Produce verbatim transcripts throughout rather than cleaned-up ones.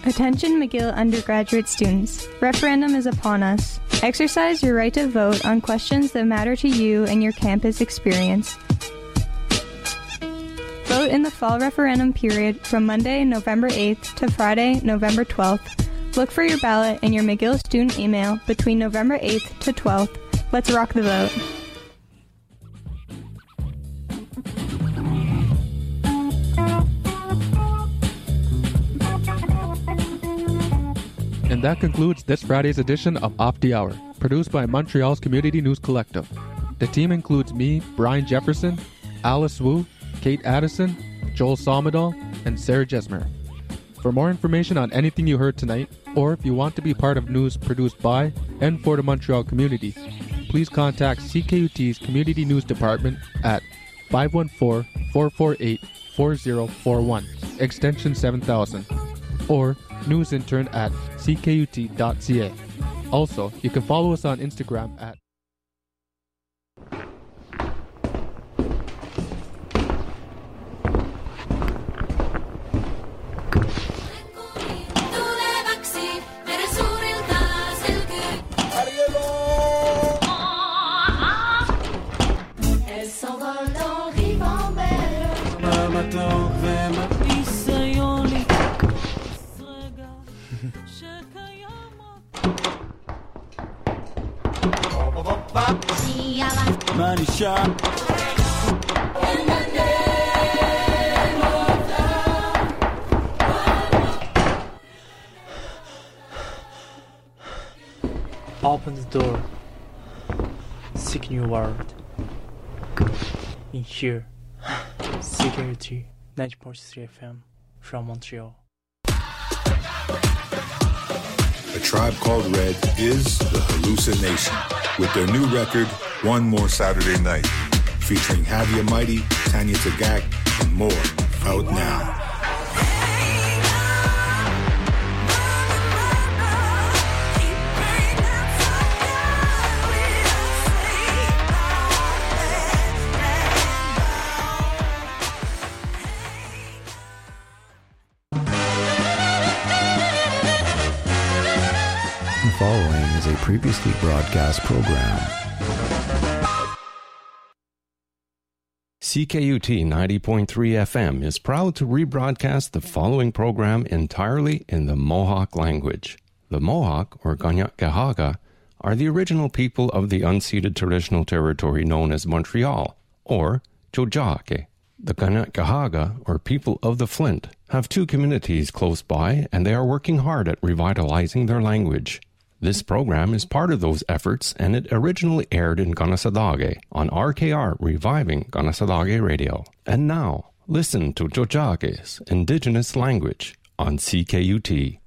Attention McGill undergraduate students. Referendum is upon us. Exercise your right to vote on questions that matter to you and your campus experience. Vote in the fall referendum period from Monday, November eighth to Friday, November twelfth. Look for your ballot in your McGill student email between November eighth to twelfth. Let's rock the vote. And that concludes this Friday's edition of Off the Hour, produced by Montreal's Community News Collective. The team includes me, Brian Jefferson, Alice Wu, Kate Addison, Joel Salmadal, and Sarah Jesmer. For more information on anything you heard tonight, or if you want to be part of news produced by and for the Montreal community, please contact C K U T's Community News Department at five one four, four four eight, four zero four one, extension seven thousand, or newsintern at c k u t dot c a. Also, you can follow us on Instagram at Manisha. Open the door. Seek new world. In here, Security ninety point three F M from Montreal. A Tribe Called Red is the hallucination with their new record, One More Saturday Night, featuring Havia Mighty, Tanya Tagak, and more, out now. The following is a previously broadcast program. C K U T ninety point three F M is proud to rebroadcast the following program entirely in the Mohawk language. The Mohawk, or Kanien'kehá:ka, are the original people of the unceded traditional territory known as Montreal, or Tiohtià:ke. The Kanien'kehá:ka, or people of the Flint, have two communities close by, and they are working hard at revitalizing their language. This program is part of those efforts, and it originally aired in Kanesatake on R K R Reviving Kanesatake Radio. And now, listen to Tiohtià:ke's indigenous language on C K U T.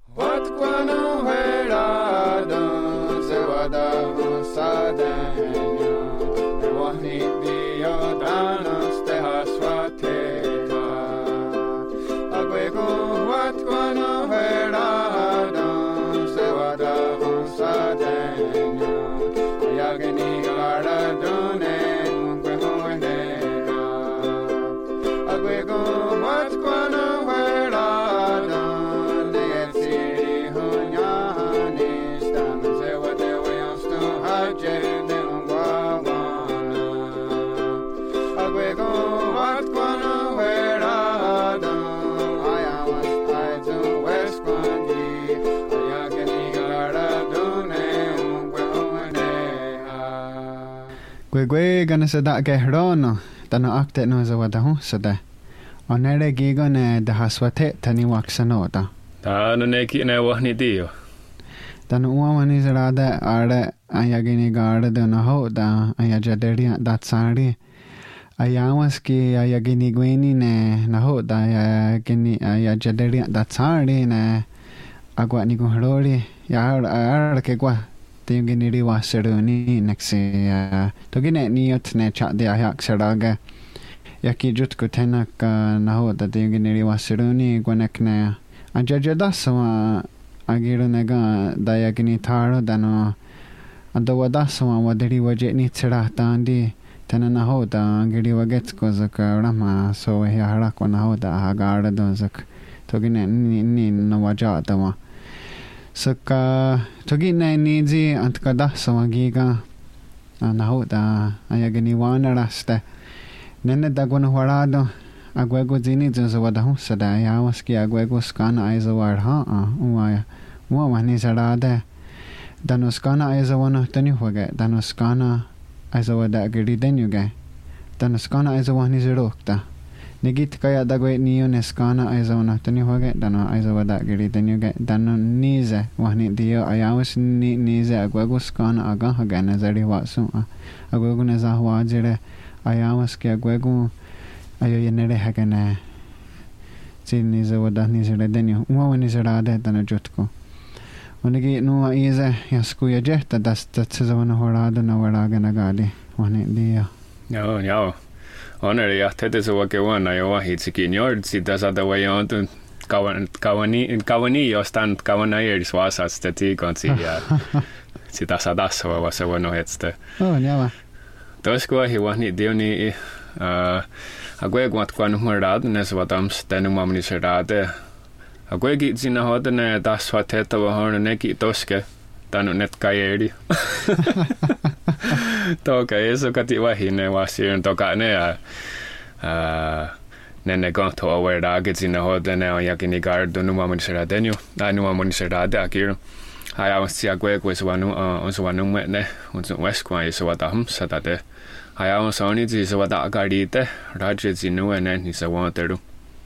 Gwe gana sada ke hrono tano akte no zawada hu sada onere gigo ne da haswate tani waksanota tano ne ki ne wahni dio tano uamani zarada are ayagini garda de no ho da ayajaderia dat sari ayawas ki ayagini gweni ne na ho da ayagini ayajaderia dat sari ne agwa ni go hrori ya ar ke gwa Tingini wasseruni nexi togine niot ne chat de ayak saraga yaki jutku tenak naho da tingini wasseruni gwanekne ajajada sama agiru nega dayagini tharo dano adawada sama wadiri waje ni tsira tandi tana naho da agiri waget ko zaka rama so ya hara ko naho da agara do zak togi ne ni ni no waja ta wa so ka togi ne ni ji ant ka da so gi ga na ho da aya ge ni wa na rasta nene da gon hora do agwe go jini jo so da hu sa da ya was ki agwe go scan ai zo war ha a wa wa wa ni sa da da dano scan ai zo na tani ho ga dano scan ai zo da ge ri den yu ga dano scan ai zo wa ni zero ta negit kaya da go ni ne scan ai zo na tani ho ga dano ai zo da ge ri den yu ga dano ni za wa ni dio ai was ni ni za agwe go scan aga ha ga na zari wa su a agwe go na za wa jere ai was ki agwe go ayo yenere hagana chini zo da ni zere denyo uwa ni zera da tana jotko onigi no iza yasku ya jetta das tatsa wana horada na waraga na gade wani dia no no oner ya tete so ke wana yo wa hitiki nyor si da sa da wa yo tun kawan kawani kawani yo stand kawana yer swasa stati konsi ya si da sa da so wa so no hetste oh nyama tosko hi wani dioni uh agwe gwat kwan humrad nes watams tenu mamni serade agwe gi zina hodne das wateta wa horne neki toske tanu net kayeri to ka eso kati wa hine wa sir to ka ne a nene gon to aware da gi zina hodne ya kini gardo nu mamni serade nu anu mamni serade akiro haya was agwe ko so wanu on so wanu ne on so west kwa eso watam sadade haya on soni ji so wada garite rajye ji nu ene ni so wanteru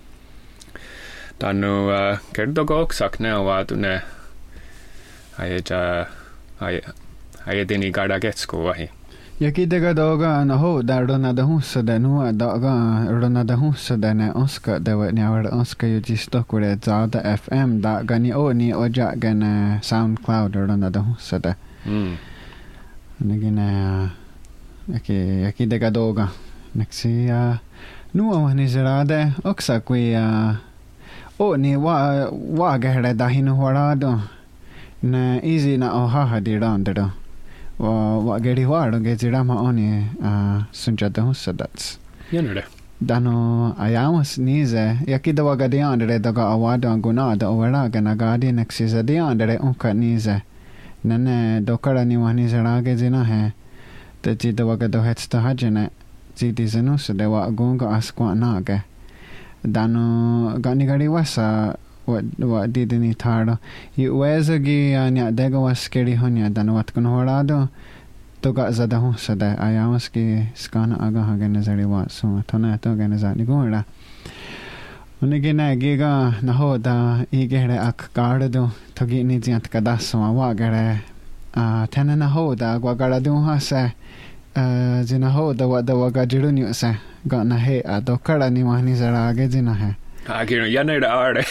tanu kerdo go sakne wa tu ne haya ja haya haya deni garda getsko wa hi yaki daga doga na ho dardo na da hu sada nu doga rona da hu sada ne oska da wa ne awar oska yu ji stock with za da fm da gani o ni oja gana soundcloud rona da hu sada mm nigina yaki yaki daga doga nexi uh, nu wa ni zerade oksa kwi uh, o ni wa wa gahre da hinu horado na easy na oha hadirandero wa wa geri waro ge jirama oni uh, sunjata husadats yenere dano ayamos nize yakida wa gadi andre daga awada gunada owara gana gadi nexi zadi andre unka nize nane dokara ni wani zarage jina hai te jida wa gado hetsta hajene jidi zenu sade wa gunga askwa nage dano gani gari wasa what what did ni tardo i weza gi anya dega waskeri honya dano wat kun horado to ga zada hu sada ayamos ki skana aga hagen zari wa so tona to gen zani gora unige na giga na hoda i gere ak gardo to gi ni jiat ka daso wa gere a tena na hoda gwa garado ha se a jina hoda wa da wa ga jiru ni se ga na he a to kara ni wani zara age jina he agir yanere are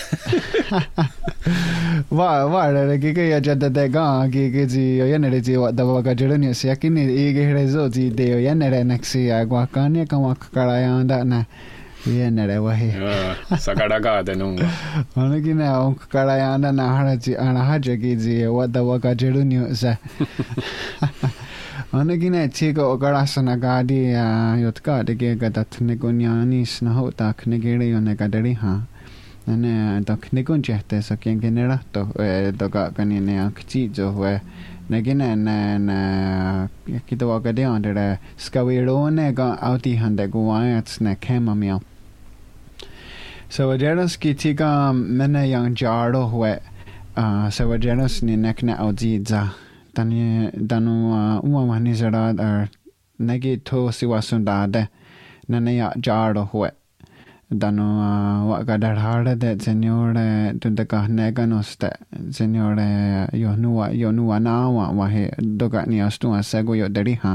wa wa re gi ge ya jada de ga gi gi ji yanere ji wa da wa ga jiru ni se yakini i gere zo ji de yanere nexi a gwa ka ne ka wa kara ya da na yenere wa he sakara ga de nunga onagi na on kara ya da na haraji ana haje gi ji wa da wa ga jiru ni se onagi na chigo ogarasana gadi yotka de ge ga datne gonyani sna hota kne gere yone ga dari ha ane dokne gonjete so ken genera to do ga kani ne akchi jo we ne gene na na kido wa ga de andere skawiro ne ga auti hande go wats ne kemamia so ajeras ki tiga mena yang jaro we so ajeras ni nekne auji za tani danu uma mani zara ar negi to siwasunda de nana ya jaro hue danu wa gadar harde de señor tunda ka nega noste señor yo nuwa yo nuwa na wa wa he doga ni astu asego yo dari ha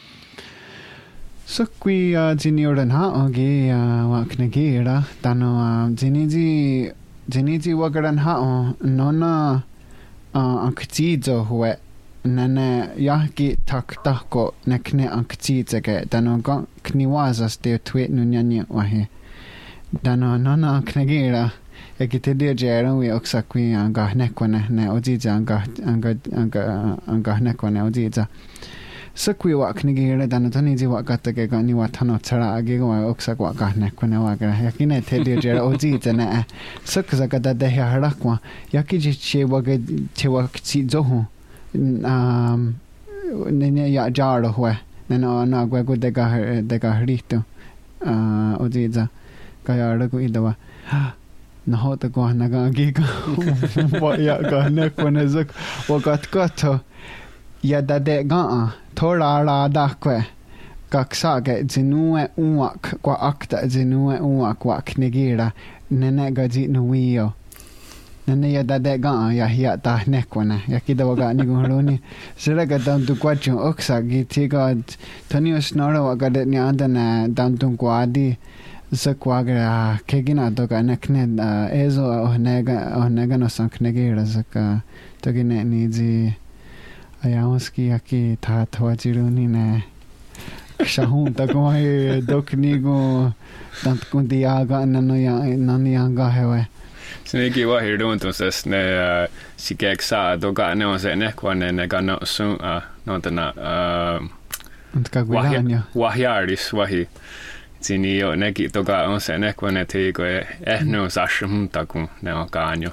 so qui señor ha oge wa knegi ra danu jiniji jiniji wa garan ha nona aktizo hue nana yaki tak tako nekne ankti tege dano ga kniwazas de tweet nunyanya wahe dano nona knegira ekite de jero wi oksakwi anga nekone ne ojiza anga anga anga anga nekone ojiza Sukwi wa knigira dan tani ji wa katta ke gani wa thano chara age wa oksa wa ka ne kone wa ga yakine thedi jera oji tana suk zakata de harakwa yakiji che wa ge che wa chi zo hu um ne ne ya jar ho ne no na gwa go de ga de ga rito uh oji za ka ya ra ko idawa na ho ta ko na ga ge ga wa ya ga ne kone zuk wa kat kato ya da de ga thoda ra da kwe kaksa ge jinue uak kwa akta jinue uak wa knigira nene gaji nuio nene ya da de ga ya ya ta ne kona ya kida wa ni guroni sira ga dan tu kwa chu oksa gi ti ga tani snora wa ga de ni anda na dan tu kwa di sa kwa ga kegina to ga ne kne ezo onega onega no san knigira zaka to gi ne ni ji ayaoski aki ta thawajiruni ne shahun takoi doknigo tant kundiaga nano ya nanianga hewe sneki wa hirdon entonces ne sikeksa doga ne ose ne kwane ne gano su no tana untka guidaña wahiaris wahi tini yo ne ki doga ose ne kwane te ko eh no sashum taku ne okanyo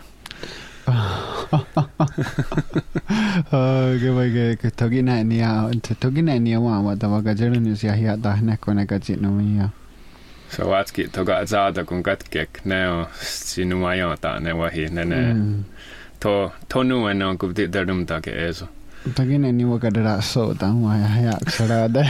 ke vai ke togi na ni a togi na ni wa wa da wa ga jeru ni sia ya da ne ko ne ga ji no ya so what's ki toga za da kun gat kek ne sinu wa ya ta ne wa hi ne ne to to nu no ku de da dum ta ke eso togi na ni wa ga da so da wa ya ya sara da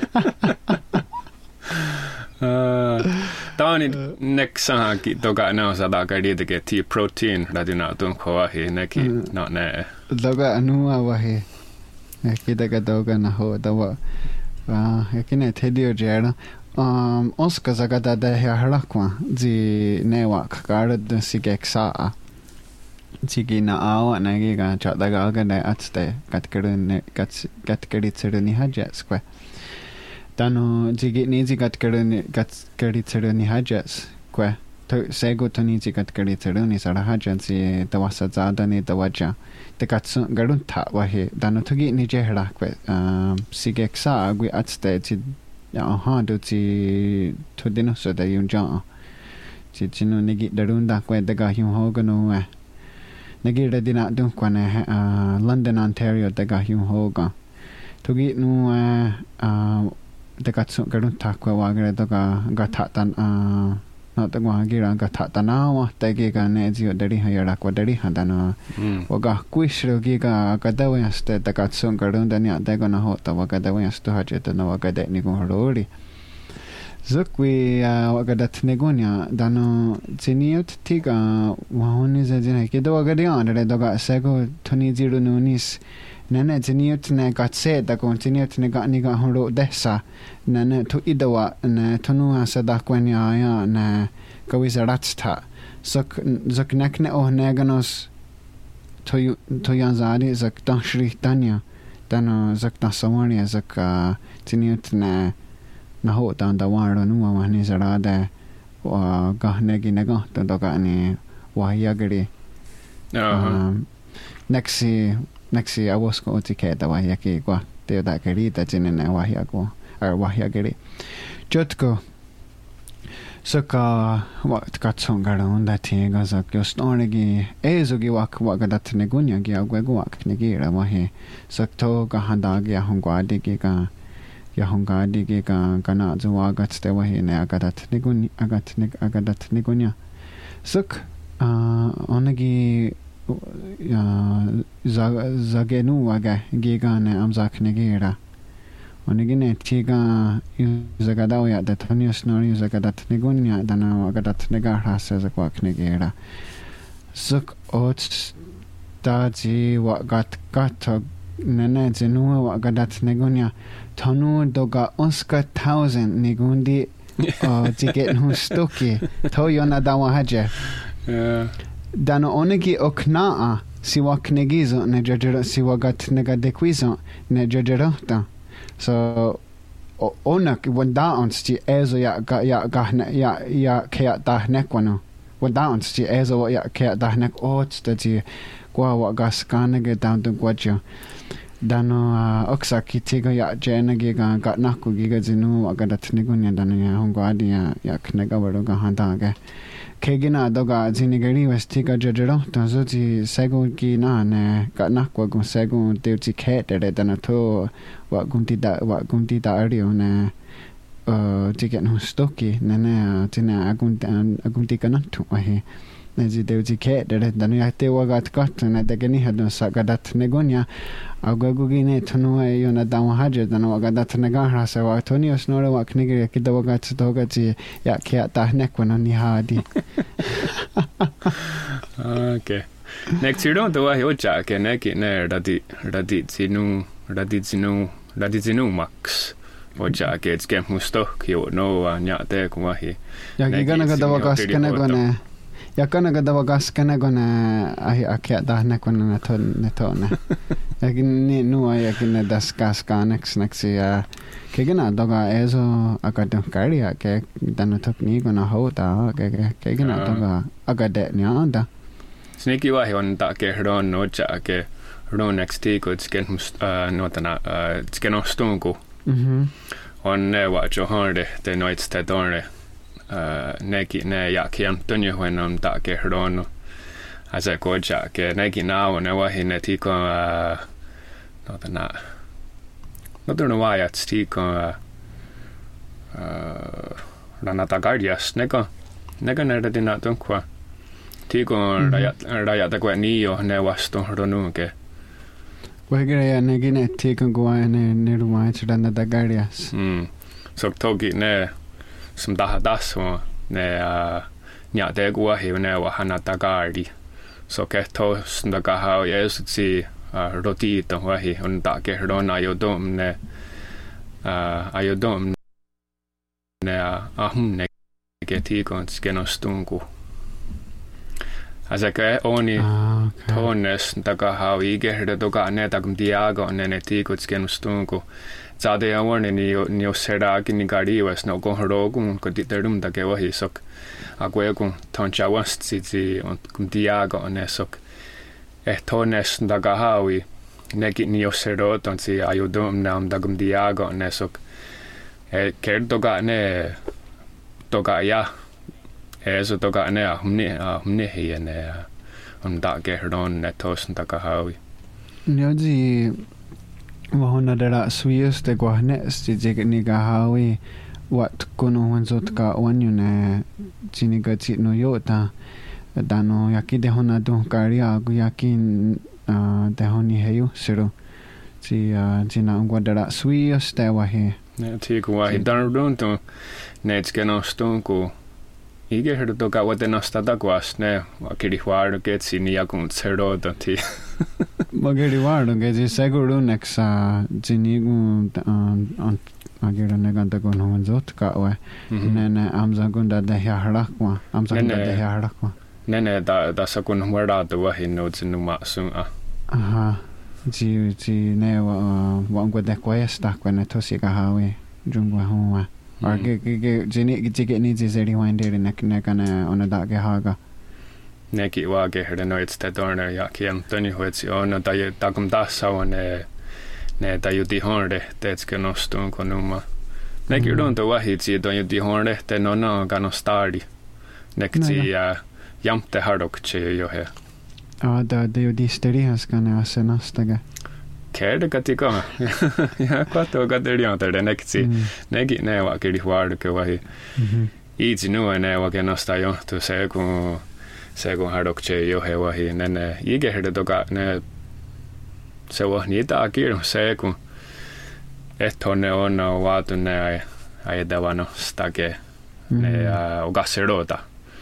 Tani neksa ki toga na sa da ka de ke ti protein da dina tun ko hi ne ki no ne toga anu wa he ki da ka toga na ho da wa wa ki ne te dio jera um oska zaga da da ha harakwa ji ne wa ka da si ke sa ji ki na a na gi ga cha da ga ga ne atste kat keru ne kat kat keri tsere ni ha ja square Tano jigi nizi kat keruni kat keri teruni hajas kwe to sego to nizi kat keri teruni sara hajan si tawasa zada ni tawaja te katsu garun ta wahi tano togi ni jehra kwe sige ksa agui atste ti aha do ti to dino so da yun ja ti chinu nigi darun da kwe daga hyun hoga no we nigi redina dun kwane London Ontario daga hyun hoga togi nu de katsu garun ta kwa wa gre to ga ga tha tan a no ta wa gi ra ga tha ta na wa te ge ga ne ji dari ha ya ra kwa dari ha da na wa ga quiz ro gi ga ga da wa ste ta katsu garun da ni a de ga na ho ta wa ga da wa sto ha je ta na wa ga de ni go ro ri zukwi wa ga da tne go nya da no jiniut ti ga wa honi za jina ke da wa ga de an re do ga se go thoni ji ru no nis nana jiniut ne gat se da kon jiniut ne ga ni ga horo desa nana to idawa na tonu asa da kwanya ya na ka wi zaratsta sok zok nakne oh neganos to to yanzari zak dan shri tanya dan zak na samani zak jiniut na na ho dan da waro nu wa ni zarada wa ga ne gi ne ga to ga ni wa ya gari nexi Nexi a was ko ti ke da wa ya ki kwa te da kari ta chine na wa ya ko ar wa ya gari jotko so ka wa ka chong ga ron da ti ga za kyo stone gi e zo gi wa kwa ga da tne gunya gi a gwe go wa ne gi ra wa he so to ga han da gi hong kwa de gi ga ya hong ga de gi ga ga na zo wa ga te wa he ne a ga da tne gun a ga tne a ga da tne gunya suk a onagi zagenu waga gigane amzakne gira onigine tiga zagada ya da tani snori zagada tnegunya dana waga da tnega rasa zakwakne gira suk ot daji wagat gat nene jenu waga da tnegunya tanu doga oska thousand nigundi ticket nu stoki to yona dawa haje Dano onegi oknaa siwa knegizo ne jajera siwa gat nega dekwizo ne jajerota so onak wanda onsti ezo ya ga ya ga ya ya ke da nekwano wanda onsti ezo ya ke da nek ot stati kwa wa gas kanege down to gwajo dano oksa kitigo ya jena giga got naku giga zinu agadat nigunya dano ya hongwadi ya ya knega waruga handaga kegina doga zinigari westiga jajero tanzo ji sego ki na ne got nakwa gun sego teuchi khetere dano to wa gunti da wa gunti da ario ne uh ticket no stoki ne ne tina agunti agunti kanatu ahi Nezi teuchi khetere dano ya te wagat got ne degeni hadno sagadat nigunya Agugine Tanu Yona Down Hajer than Wagadatanaga Rasa Tony Snore Waknigri Kidawagat Togachi Yakia Tahnek when on Hadi. Okay. Next you don't do a Hojak and Neki Ner Radi Radizinu Radizinu Radizinu Max. Ojak it's Game Mustok, you know, and Yatek Wahi. Yakigana Gadawagas Kanagone. Yakana Gadawagas Kanagone Akia Dahnek when a netone. Yakin nu yakin das gas ganex nexia kegina doga ezo agad karia ke dano topni gona hota ke kegina doga agade nyanda Sneaky wa on ta ke ron no cha ke ron next ko sken no tana sken ostungo mhm on ne wa jo hande de night stadone neki ne yakiam tonye when on ta ke ron as a koja ke neki now ne wa hineti ko no tana no don't why at sti ko rana ta guardias neko neko ne de na ton kwa ti ko raya raya ta kwa ni yo ne wasto ronu ke wegre ya ne gine ti ko gwa ne ne ruma chana ta guardias mm so togi ne sum da das so ne nya de gwa he ne wa hana ta guardi so ke to sunda ga ha yes si roti to wa hi on ta ke ron ayo dom ne ayo dom ne ahum ne ke ti kon skeno stungu asa ke oni tones ta ga ha i ge hede to ga ne ta kum diago ne ne ti ko skeno stungu za de awon ni ni osera ki ni gari was no go ro gun ko ti terum ta ke wa hi sok agwe gun ton cha was ti ti on kum diago ne sok e tones da ga hawi neki ni osero ton si ayudom nam da gum diago ne sok e ker to ga ne to ga ya e so to ga ne humne humne he ne on da ge ron ne tos da ga hawi nyoji wahona dera suyus de gwahne sti je ni ga hawi wat kono wanzot ka wanyu ne chini ga chi no yota dano yaki de hona do karia gu yakin de honi heyu sero chi jina ngwadara suyus de wa he ne ti ko wa dan don to ne skeno stonko ige her to ka wate no stada kwas ne wa kiri hwar ke sini yakun zero da ti mageri war ge ji seguru nexa jini gu on agera ne ganta ko no zot ka wa ne ne amza gunda de ya harakwa amza gunda de ya harakwa ne ne da da sakun hwara to wa hin no jinu ma sun a aha ji ji ne wa wa ngwa de kwa esta kwa ne to si ka hawe jungwa huwa arge ge jini ge ni ji zeri winde ne ne kana ona da ge haga neki wa ge her no it's the donor ya ki am toni hoetsi ona da ye da kum da sa ne ne da yu di honde det ska no stun konuma neki don to wa hit si don yu di honde te no no ga no stardi neki ya jamte hardok che yo he ah da de yu di steri has kana asenastaga kerde katika ya kwato ga de rion te neki neki ne wa ki hwar ke wa hi i ji no ne wa ke no sta yo to se ko se ko hardok che yo he wa hi ne ne i ge her to ga ne se wa ni ta ki se ko etto ne ona wa to ne ai da wa no sta ke ne o ga serota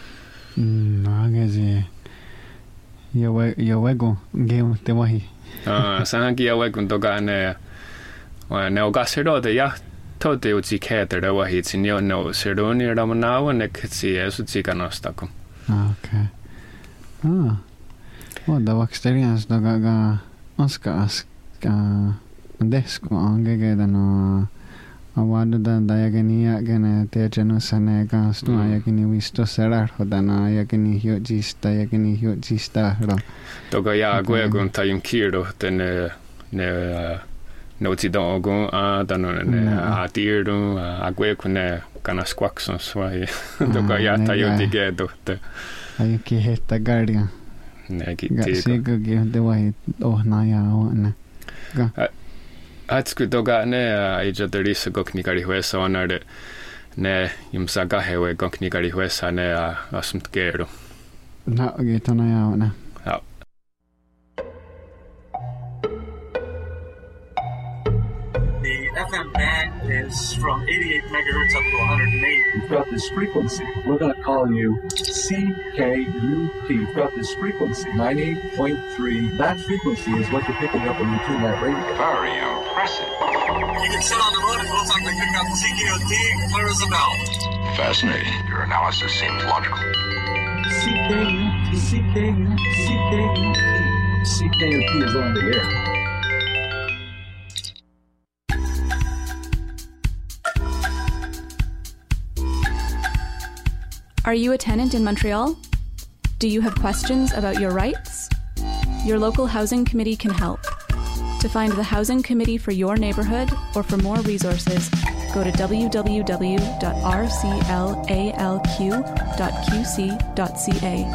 mm aga je yo we yo we go ge te wa hi ah sa ki ya we kun to ga ne wa ne o ga serota ya to te u ji ke te wa hi chi no no seroni ra ma na wa ne ke si e su ji ka no sta ko okay ah o da wa experience do ga ga Oska aska desko ange ge da no awadu da da ya geni ya gene te jeno sane ga stu ya geni visto serar hoda na ya geni hyo jista ya geni hyo jista ro to ga ya go gon ta yum kiro ten ne no ti don go a dan ne a tirdu a gwe kune kana squaxons vai do ka ya ta yo dige do te ai ki heta guardian ne ki ti se go ge de vai oh na ya ne ga at ku do ga ne ai ja de ris go knikari huesa onade ne imsa ga hewe go knikari huesa ne a asmt gero na ge to na ya ne ja F M band is from eighty-eight megahertz up to one hundred eight. We've got this frequency. We're going to call you C K U T. We've got this frequency, ninety-eight point three. That frequency is what you're picking up when you tune that radio. Very impressive. You can sit on the road and we'll talk to pick up C K U T, clear as a bell. Fascinating. Your analysis seems logical. C K U T, C K U T, C K U T. C K U T is on the air. Are you a tenant in Montreal? Do you have questions about your rights? Your local housing committee can help. To find the housing committee for your neighborhood or for more resources, go to w w w dot r c l a l q dot q c dot c a.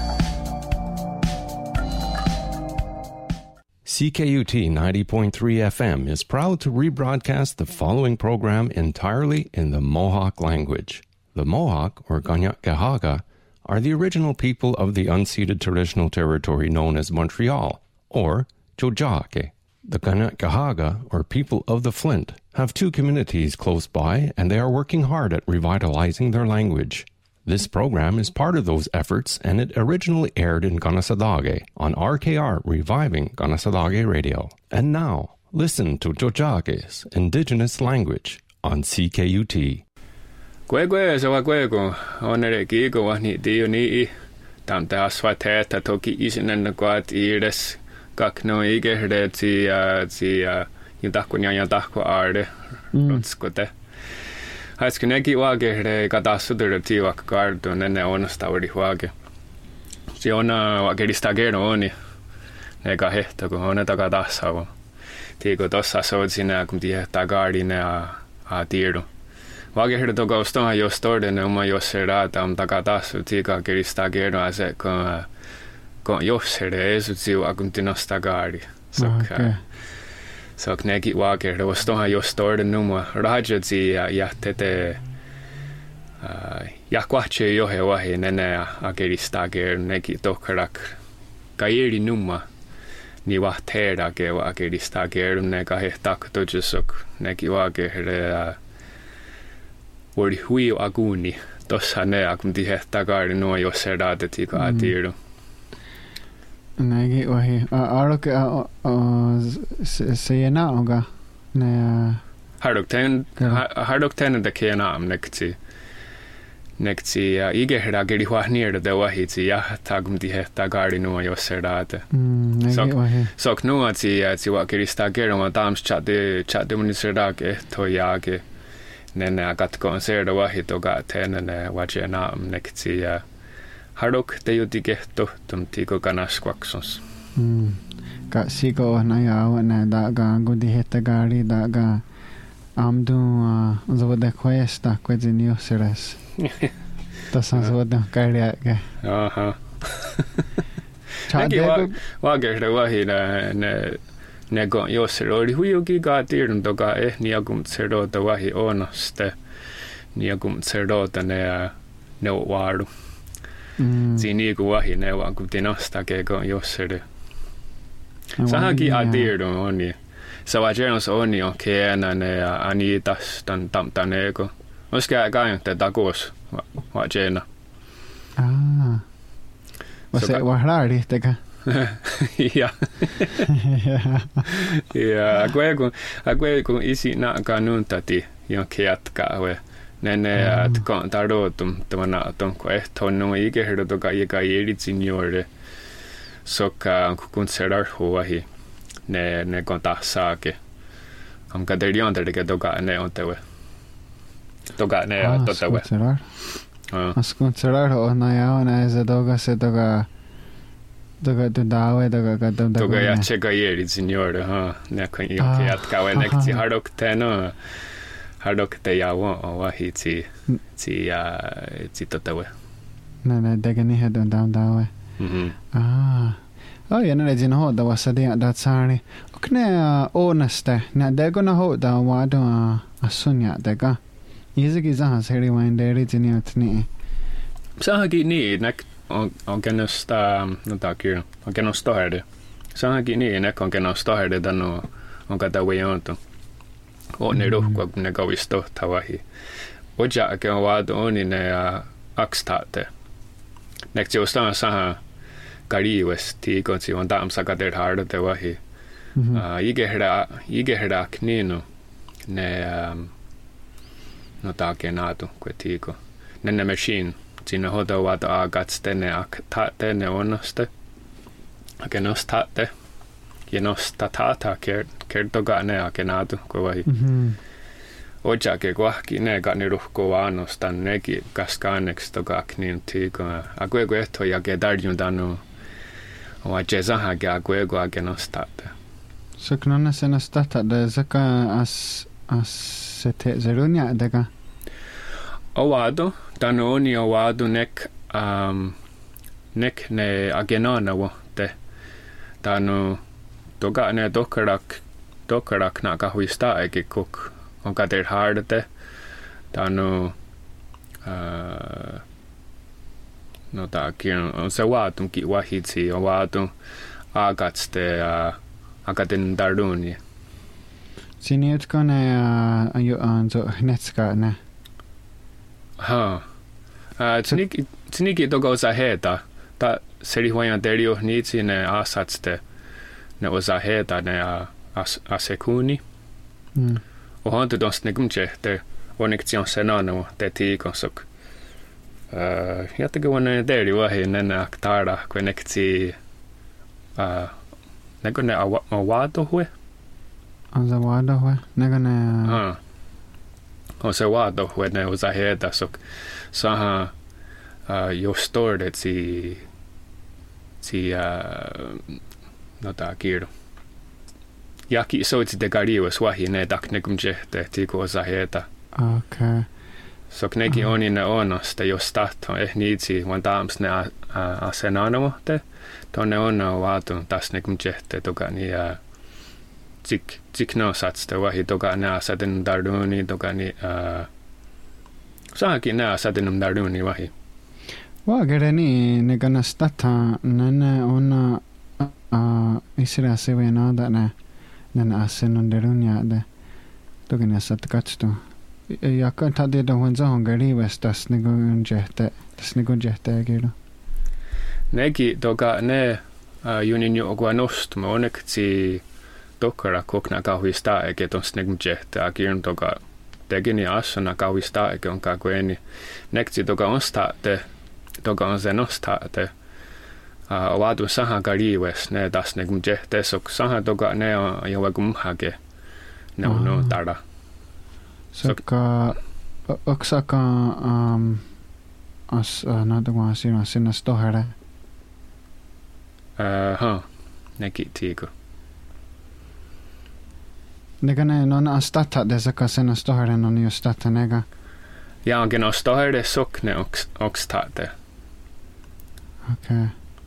C K U T ninety point three F M is proud to rebroadcast the following program entirely in the Mohawk language. The Mohawk, or Kanien'kehá:ka, are the original people of the unceded traditional territory known as Montreal, or Tiohtià:ke. The Kanien'kehá:ka, or people of the Flint, have two communities close by, and they are working hard at revitalizing their language. This program is part of those efforts, and it originally aired in Kanesatake on R K R Reviving Kanesatake Radio. And now, listen to Tiohtià:ke's indigenous language on C K U T. Kwe kwe sa wa kwe ko onere ki ko wa ni di ni tam ta aswa te ta toki isinen na kwat ires kak no ige hre ti ti yuta ko nya ta ko arde rotskote has kneki wa ge hre ka ta su de ti wa kardo ne ne ona stavri wa ge si ona wa ge stagero oni ne ka hehta ko ona ta ka ta sa wa ti ko tossa so sina kum ti ta gari ne a a tiro Vage to go stone yo stored in uma yo serata am takatasu tika keristagero ase con con yo sere su tiu aguntino stagari. So so knegi vage to stone yo stored in uma raja ti ya tete ya kwache yo he wahi nene a keristagero neki tokarak kairi numa ni wa tera ke wa keristagero ne ka he tak to jusuk neki vage re Ori hui aguni tossa ne akunti hehtagari no jo serate tika atiru. Nagi wahi aro ke se na oga ne Hardok ten hardok ten de ke na am nekti nekti ige hera geri wahni de wahi ti ya tagumti hehtagari no jo serate. Nagi wahi sok no ati ati wa keristagero ma tams chate chate muniserake to yake Nene agat konserda wahi toga tenene waje naam nekti ja harok te juti tum tiko kanasquaxons. Mm. Ka siko na ya na da ga gudi heta gari da ga amdu zo de questa quezinio seres. Ta san zo de gari ga. Aha. Chade wa ge de wahi na ne Nego jo serori huiuki ga tirun toga eh niagum serota wahi onaste niagum serota ne ne waru. Si nigu wahi ne wa gutinasta ke go jo sere. Sahaki adirun oni. Sa wajenos oni on keena ne anitas tan tamtanego. Oska gain te takos wajena. Ah. Wase wahrari teka. Ja. Ja, agwe kun agwe kun isi na kanuntati jo kiatka we. Nene at kon tarotum tamana ton ko ehtonno ige herdo ka ika yeri signore. Soka kun serar huahi. Ne ne konta saake. Am kaderion de ke toka ne ontewe. Toka ne totewe. Serar. Ah. As kun serar ona ya ona ez doga se toga Toga tu dawe toga ka tu toga ja čega je signore ha neko joki jatkaa nekti hardok teno hardok te ja wa wa hitsi ti ja ti totawe na na daga ni hedon down dawe mhm ah oh ja na jin ho da wasade da tsari okne honeste na daga na ho da wa do asunya daga izigi za seri wa nderi jini atni sahagi ni nek on genosta no takia on genosta herde sahagi ni nek on genosta herde dano on kata weonto o ne ro kwa ne gawisto tawahi oja ke wad oni ne akstate nek josta saha kari westi ko si on dam sakader harde tawahi ige hera ige hera knino ne no takia nato kwetiko ne ne machine siinä hoitavat agat tänne akta tänne onnoste akenostate ja nostatata kertokaa ne akenatu kovai oja ke kuahki ne kani ruhko vanostan neki kaskaneksi tokak niin tiiko akuego ehto ja ke tarjun tanu wa jesaha ke akuego akenostate saknana senostata de zaka as as sete zerunya deka Ovado, tano oni ovado nek um, nek ne agenana wo te tano toga ne dokarak dokarak na kahuista eke kuk on kater hardete tano uh, no ta kion on se watum ki wahitsi ovado agatste uh, agaten darduni sinietko ne ayo anzo netska ne ha tniki tniki toga osa heta ta seri hoian terio niitsi ne asatste ne osa heta ne asekuni mm o hantu tosta ne kumchehte onektion senano te tiikonsok äh jättekö vanne teeri vahi nenne aktara kwenekti äh neko ne awatohue on se wadahoe neko ne ha on se wadahoe ne osa heta sok saha uh, jo stordet si si uh, no ta kiiro jaki soitsi te kariues vahi ne tak ne kumchehte tiiko osa heta okay så knäki on inne onosta jos tahto eh niitsi vaan taams ne asenano te tonne onna vaatu tas ne kumjehte toka ni tik tik no satsta vahi toka ne asaten darduni toka ni saakin ne asaten darduni vahi wa gereni ne ganastata nana onna isra sevena da ne nana asenon darunya de toka ne sat katsto ja kan ta det då så hon gari vestas nigun jehte tas nigun jehte gelo neki toka ne juninjo ogwa nost mo onekti dokara kokna kauhista eke tons nigun jehte agirn toka tegini asana kauhista eke on kakueni nekti toka onsta te toka on se nosta te ovadu saha gari ves ne tas nigun jehte sok saha toka ne jo vagum hage ne no tara Saka oksaka um as nada gua sina sina stohara eh ha neki tigo nega ne non astata de saka sina stohara non io stata nega ja on geno stohara sokne oks okstate okay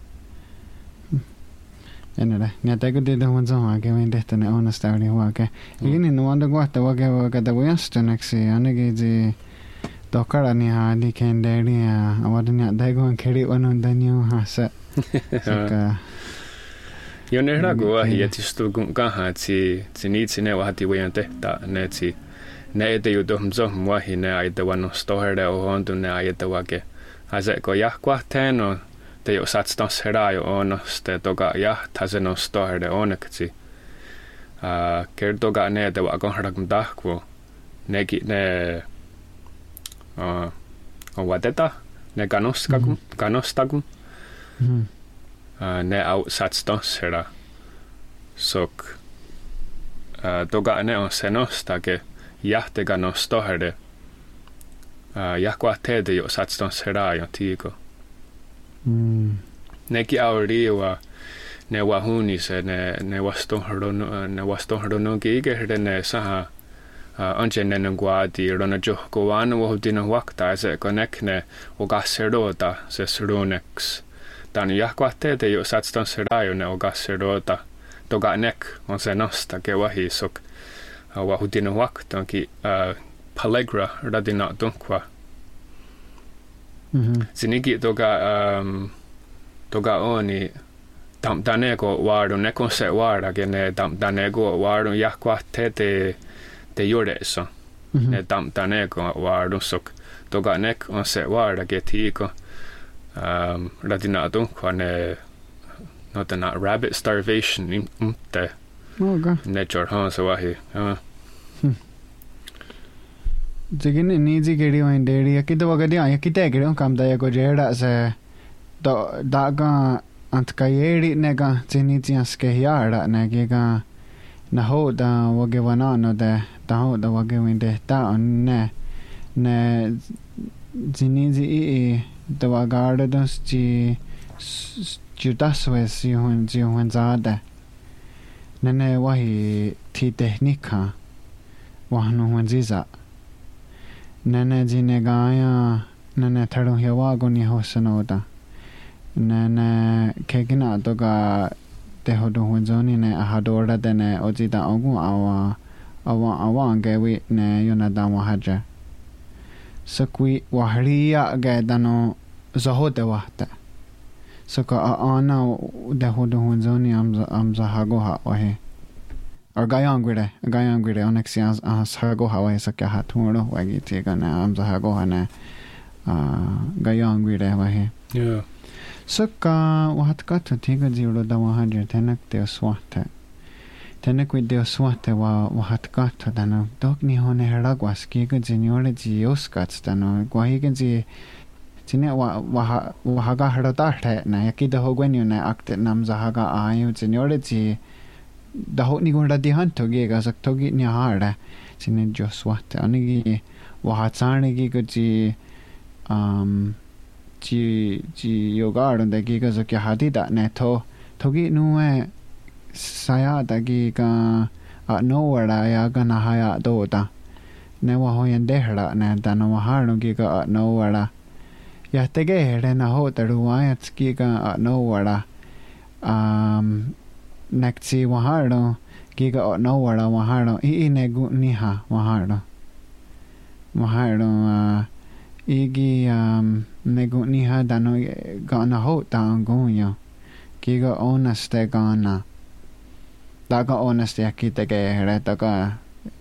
enere ne tegu de de wanzo age wen dette ne ona stavni wage igini no wanda guata wage wage da wiasto nexi anege ji dokara ni ha di kenderi a wadnya dego an keri onon danyo ha sa saka yo ne rago a hieti stu gun ka ha ti ti ni ti ne wa hati wen te ta ne ti ne te yu dom zo mwa hi ne ai de wano stohera o hondu ne ai de wage haze ko ya kwa teno te jo satstas herajo onoste toga ja taseno stoherde onekti uh, kertoga ne te wa konhrakum tahku neki ne uh, on wadeta ne kanostakum mm-hmm. kanostakum mm-hmm. uh, ne au satstas hera sok uh, toga ne on senostake jahte kanostoherde uh, jahkua teete jo satstas herajo tiiko Mm. neki auri wa ne wahuni se ne ne wasto hrono ne wasto hrono ki ge hre ne sa anje ne ngwa di rona jo ko wan wo dina wakta se connect ne o gaserota se sronex dan yakwatte de yo satston serayo ne o gaserota to ga nek on se nosta ke wahi sok wa hudina wakta ki palegra radina donkwa mhm sinigi to ga um to ga oni dam danego wardo ne konse warda ge ne dam danego wardo yakwatte de de jordeessa mhm ne dam danego wardo sok to ga nek on se warda ge tiko um radina donkwa ne not the not rabbit starvation in umte okay ne jorhan so wahi uh Jigin ni ji gedi wain deri akita wagadi ay kita gedi kam da ko jeda se do da ga ant kayeri ne ga chini chi aske yara ne ge ga na ho da wage wana no de da ho da wage win de ta on ne ne chini ji e da wagard dos chi judas we si hun ji hun za da ne ne wahi ti technika wa no hun ji za nene jine gaya nene thadu hewa goni hosanota nene kegina to ga te hodu hunjoni ne ahadora de ne ojita ogu awa awa awa gewi ne yonada wahaja sakwi wahriya ga dano zahote wahta saka ana de hodu hunjoni amza amza hago ha wahe or gayangwire gayangwire onexias as hago hawa sakya haturo wagi tiga na amza hago hana gayangwire wahe yeah saka wahat ka to tiga jiro da wahaje tenak te swata tenak with de swata wa wahat ka to dano dok ni hone heragwas ki ga jiniore ji oskats dano gwahi ga ji jine wa wa wahaga herata the na yakida hogwenyu na akte namza haga ayu jiniore ji da hot ni gonda di hanto ge ga sak to gi ni hara sine jo swat ani gi wa hatsane gi ko ji um ji ji yoga ron da gi ga sak ya hadi da ne to to gi nu e saya da gi ga a no wara ya ga na ha ya do da ne wa ho yan de hara ne da no ha no gi ga no wara ya te ge re na ho ta ru wa ya gi ga a no wara um Nakti waharo giga o no wara waharo I negu niha waharo waharo igi um negu niha dano gana ho ta goyo giga onaste gana daga onaste akite ge here daga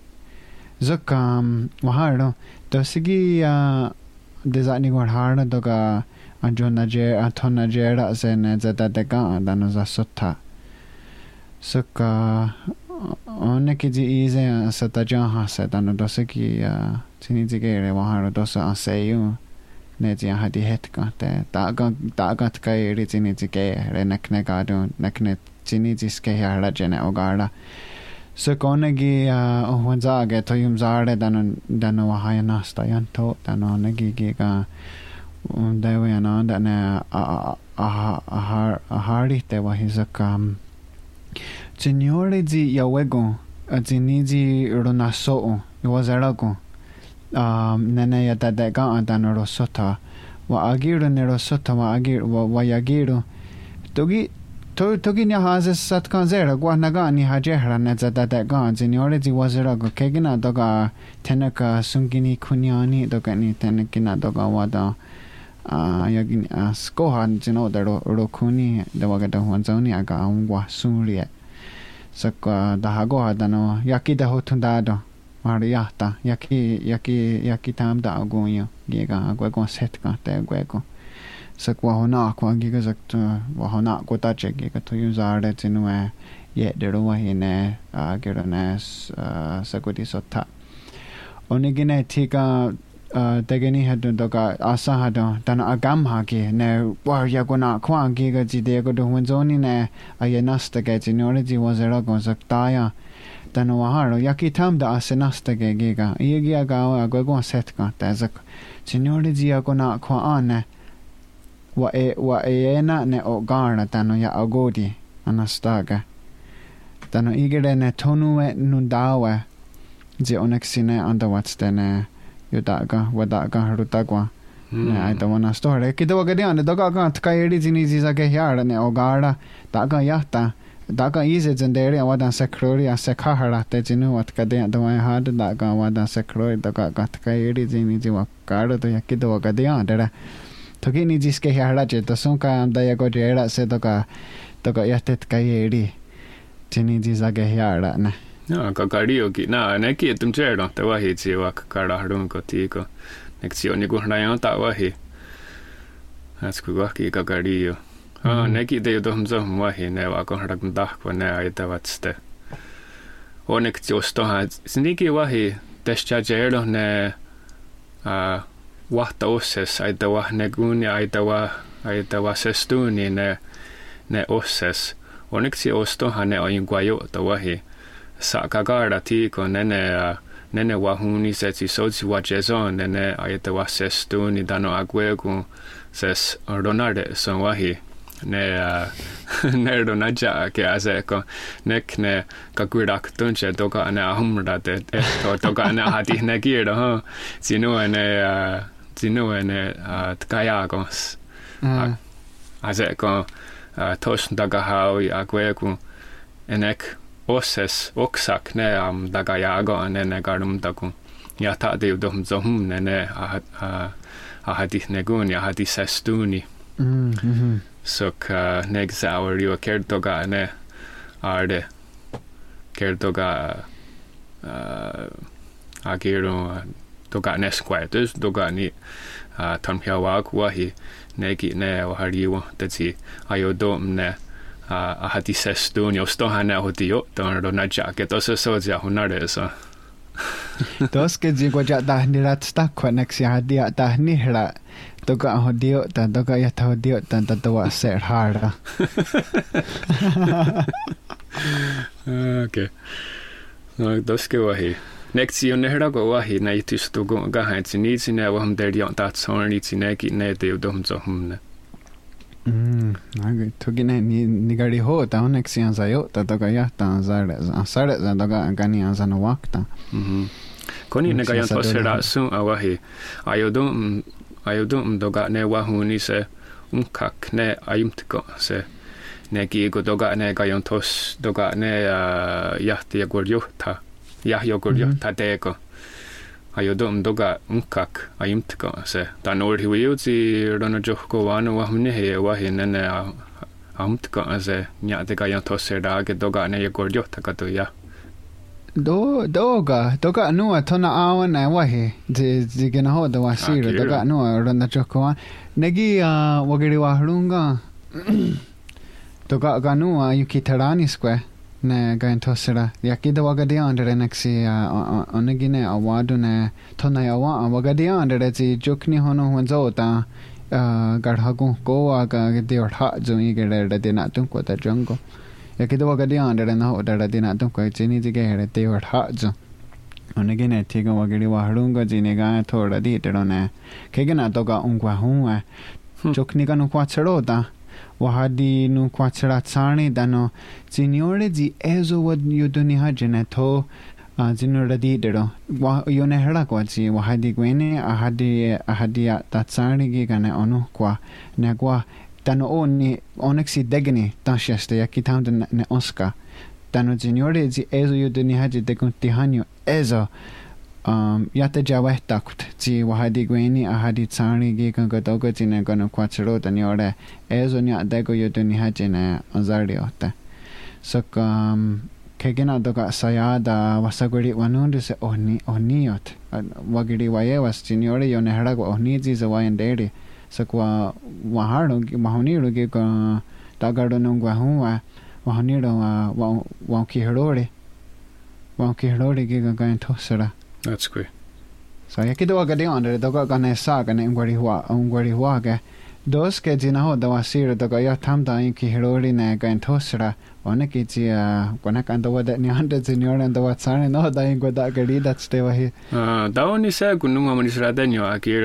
zukam waharo dosigi uh dezani waharo daga anjona je athona je ra se ne zata daga dano za sutta Saka one ki ji ize sata jaha sata no dosa ki chini ji ge re waharo dosa aseyu ne ji ha di het ka te ta ga ta ga ka ri chini ji ge re nakne ga do nakne chini ji ske ha ra jene ogara so kone gi o honza ge to yum zare dan dan wa ha na sta yan to dan ne gi gi ga da we na dan a a a a hari te wa hizakam Signore di yawego aziniji ronaso wazarago um nene ya tadega andano rosota wa agiro ne rosota wa agiro wa yagiro togi to togi nya hazes sat kanzera gwa naga ni hajehra ne tadega signore di wazarago kegina doga tenaka sungini kunyani doga ni tenakina doga wada a yagini skohan jino daro rokuni dawaga da wanzoni aga angwa sunrie saka dahago hadano yaki da hotunda do mariata yaki yaki yaki tam da agonyo giga agwa set ka te gwego sakwa hona kwa giga sakto wa hona ko ta che giga to yuzare tinwe ye de ro wa hine a geranes sakoti sotta onigine tika tegeni hadon doga asa hadon tan agam hagi ne war yagona kwang gi ga ji de go do hunzoni ne ayenasta ge technology was era go saktaya tan waharo yaki tham da asenasta ge gi ga ye gi ga go go set ka ta zak technology agona kwa an wa e wa ena ne o garna tano ya agodi anastaga tano igere ne tonue nundawa je onexine andawatstene yodaga wadaga rutagwa ne aita wana store kido gadi ande doga ga tkairi jini jiza ke yara ne o garda daga yata daga ize zendere wadan sekrori a sekhara te jinu wat kade dawai had daga wadan sekrori daga ga tkairi jini jiwa garda to yakido gadi ande toki ni jiske yara je to sonka andaya go jera se doga doga yatet kairi jini jiza ke yara ne no kakario ki na ne ki tum chero te wa hi ji wa kakara harun ko ti ko nek si oni ko hnayo ta wa hi asku wa ki kakario ah ne ki de do humzo wa hi ne wa ko harak da ko ne ai ta watste onek ti osto ha sniki wa hi tescha jero ne a wa ta oses ai ta wa ne guni ai ta wa ai ta wa sestuni ne ne oses onek ti osto ha ne oin gwayo ta wa hi sa kagara ti ko nene uh, nene wa huni se ti so ti wa jezon nene ayete wa ses tu ni dano agwegu ses ronade son wa hi ne uh, ne ronaja ke ase ko nek ne kagurak tunche doka ne ahumra te to doka ne hati ne giro ha sinu ne uh, sinu ne uh, tkaya gos mm. ase ko uh, tos daga hau agwegu enek oses oksak ne am daga yago ne ne garum daku ya ta de dom zohum ne ne a a hadith ne gun ya hadith sestuni mhm sok next hour you cared toga ne arde cared toga agiro toga ne squatters toga ni tam hiawa kwa hi negi ne o hariwo tati ayodo ne a hati sestuni o sto hana hodio don rona jacket to so so ja hunare so dos ke ji go ja da ni rat sta connect ya dia da ni hra to ka hodio ta to ka ya ta hodio ta ta to wa ser hard okay no dos ke wa hi next year ne hra go wa hi na itis to go ga ha ti ni ti ne wa hum der dia ta so ni ti ne ki ne de dom zo hum ne Mm, nage tugine ni nigari ho ta onexian zayo ta to ya ta zare zare za daga gani an sana wakta mhm koni ne ga yan to sera su awahi ayodum ayodum doga ne wa huni se umkak ne ayumtko se ne ki go doga ne ga yan tos doga ne yahti goryo ta yah yo goryo ta deko ayodum doga umkak ayumtko se ta nor hi wi uti rona joko wano wa hne he wa hin ne amtko se nya de ga yan to se da ge doga ne goryo ta ka to ya do doga doga nu atona awan na wa he de de ge na ho da wa si ro doga nu rona joko wa negi wa ge wa hrunga doga ga nu yuki tarani square ne gain tosera yakida wagadi andere nexi onegine awadu ne thona yawa wagadi andere ji jokni hono honzo ta garhagu ko aga de orha jumi gere de na tum ko ta jongo yakida wagadi andere na odara de na tum ko chini ji gere de orha jo onegine tiga wagadi wahrunga jine ga thoda di terone kegena to ga ungwa huwa jokni ga no kwa chero ta wahadi nu kwachara tsani dano signore ji ezo wad yuduni hajene to jinura di dero wa yone hera kwa ji wahadi gwene ahadi ahadi tatsani gi gane onu kwa ne kwa dano oni onexi degni tasheste yakitand ne oska dano signore ji ezo yuduni hajete kunti hanyo ezo um yata jawehta kut ji wahadi gweni ahadi tsani gi kan go go jine gano kwachro tani ore ezo nya dego yoduni hajene azari ota so um kegena doga sayada wasaguri wanundu se oni oniot wagiri waye was jiniore yone hara go oni ji za wayan deri so kwa waharo gi mahoni ro gi ko tagado nongwa huwa mahoni ro wa wa ki herore wa ki herore gi ga kan tosara. That's great. So ya kido ga de under doga ga ne sa ga ne ngwari hua ngwari hua ga dos ke jina ho da wasir doga ya tham da in ki herori ne ga tosra one ki ji kona kan do da ni anda junior and da tsane no da in go da ga ri that stay wa hi ah da oni se gunu ma mani sra da nyo akiron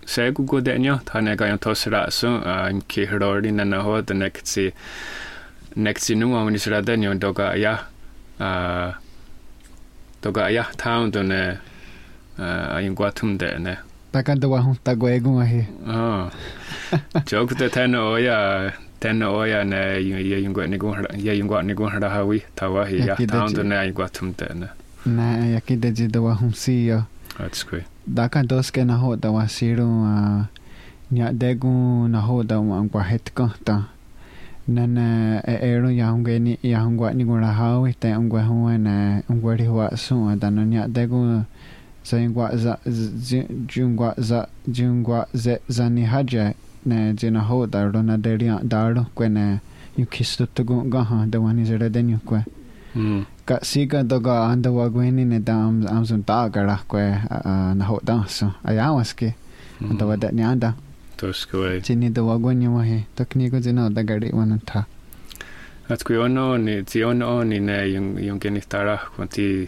se gu go denyo ta ne ga yon tosra so im ki hrori na na ho the next next nu wa ni sra denyo doga ya a doga ya town do ne a in gwatum de ne ta kan do wa hun ta go egu ahi ah joke de ten o ya ten o ya ne ye yung ni go ye yung ni go hra hawi ta wa hi ya town do ne in gwatum de ne na ya ki de ji do wa hun si yo that's great da kan dos ke na ho da wa siru a nya de gu na ho da wa kwa het ko ta nan e ero ya hun ge ni ya hun gwa ni go ra hawi ta un gwa hu na un gwa ri wa su da no nya de gu sai gwa za jun gwa za jun gwa ze za ni haja na je na ho da ro na de ri da ro ko na yu kistu to go ga ha da wa ni zera de ni ko mm ka sika to ga anda wa gweni ne dam am sun ta ga ra ko na ho da so aya waske anda wa da ni anda to skoi chini to wa gweni wa he takniko jina da gari wan tha at ko ono ni ti ono ni ne yung yung ke ni tara quanti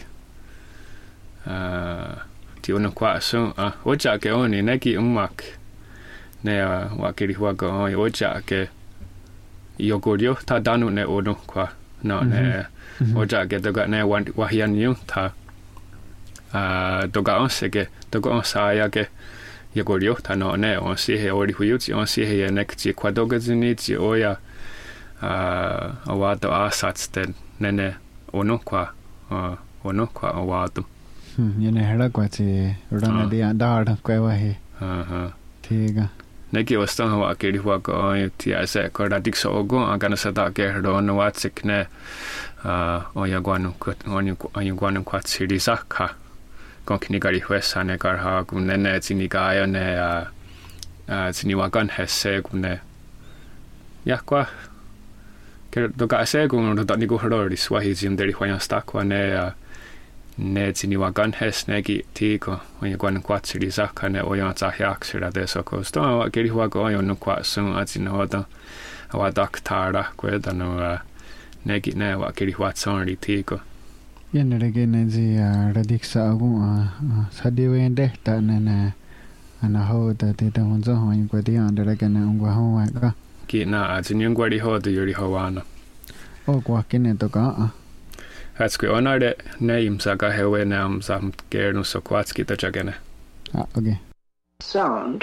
ah ti ono kwa so ah oja ke oni ne ki umak ne wa ke ri wa go oja ke yogorio ta danu ne ono kwa no ne oja ke to ga ne wa wa hian yu ta ah to ga on se ke to ga on sa ya ke yogorio ta no ne on si he ori hu ti on si he ne ki kwa do ga zini ti oya ah wa to asats ten ne ne ono kwa ono kwa wa to ye ne hera kwa ti rana dia da kwa wa he ha ha thiga ne ki wastan wa ke ri wa ko ti asa ko da dik so go aga na sa da ke ro no wa sik ne a o ya gwanu ko oni ko ani gwanu kwa siri sakha ko kini gari hwesa ne kar ha ku ne ne tini ga ya ne a tini wa gan hesse ku ne ya kwa ke do ga se ku no da ni go ro ri swa hi jim deri hwa ya sta ko ne ne tini wa gan hes ne ki ti ko oni gwanu kwa siri sakha ne o ya ta yak sira de so ko sto wa ke ri hwa go yo no kwa sun a tin ho da wa daktara ko da no negi ne wa ke ri hwa son ri ti ko ye ne re ge ne ji radik sa gu a sa de we de ta ne ne ana ho da de da won zo ho yin ko de an de ge ne un gwa ho wa ka ki na a tin yin gwa ri ho de yuri ho wa na o gwa ke ne to ka a that's good ona de ne im sa ka he we ne am sam ke no so kwats ki ta cha ge ne ah okay sound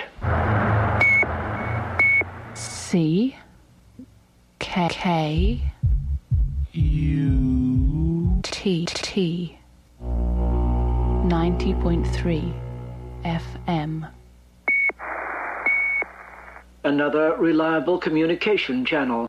C K K U T T ninety point three F M. Another reliable communication channel.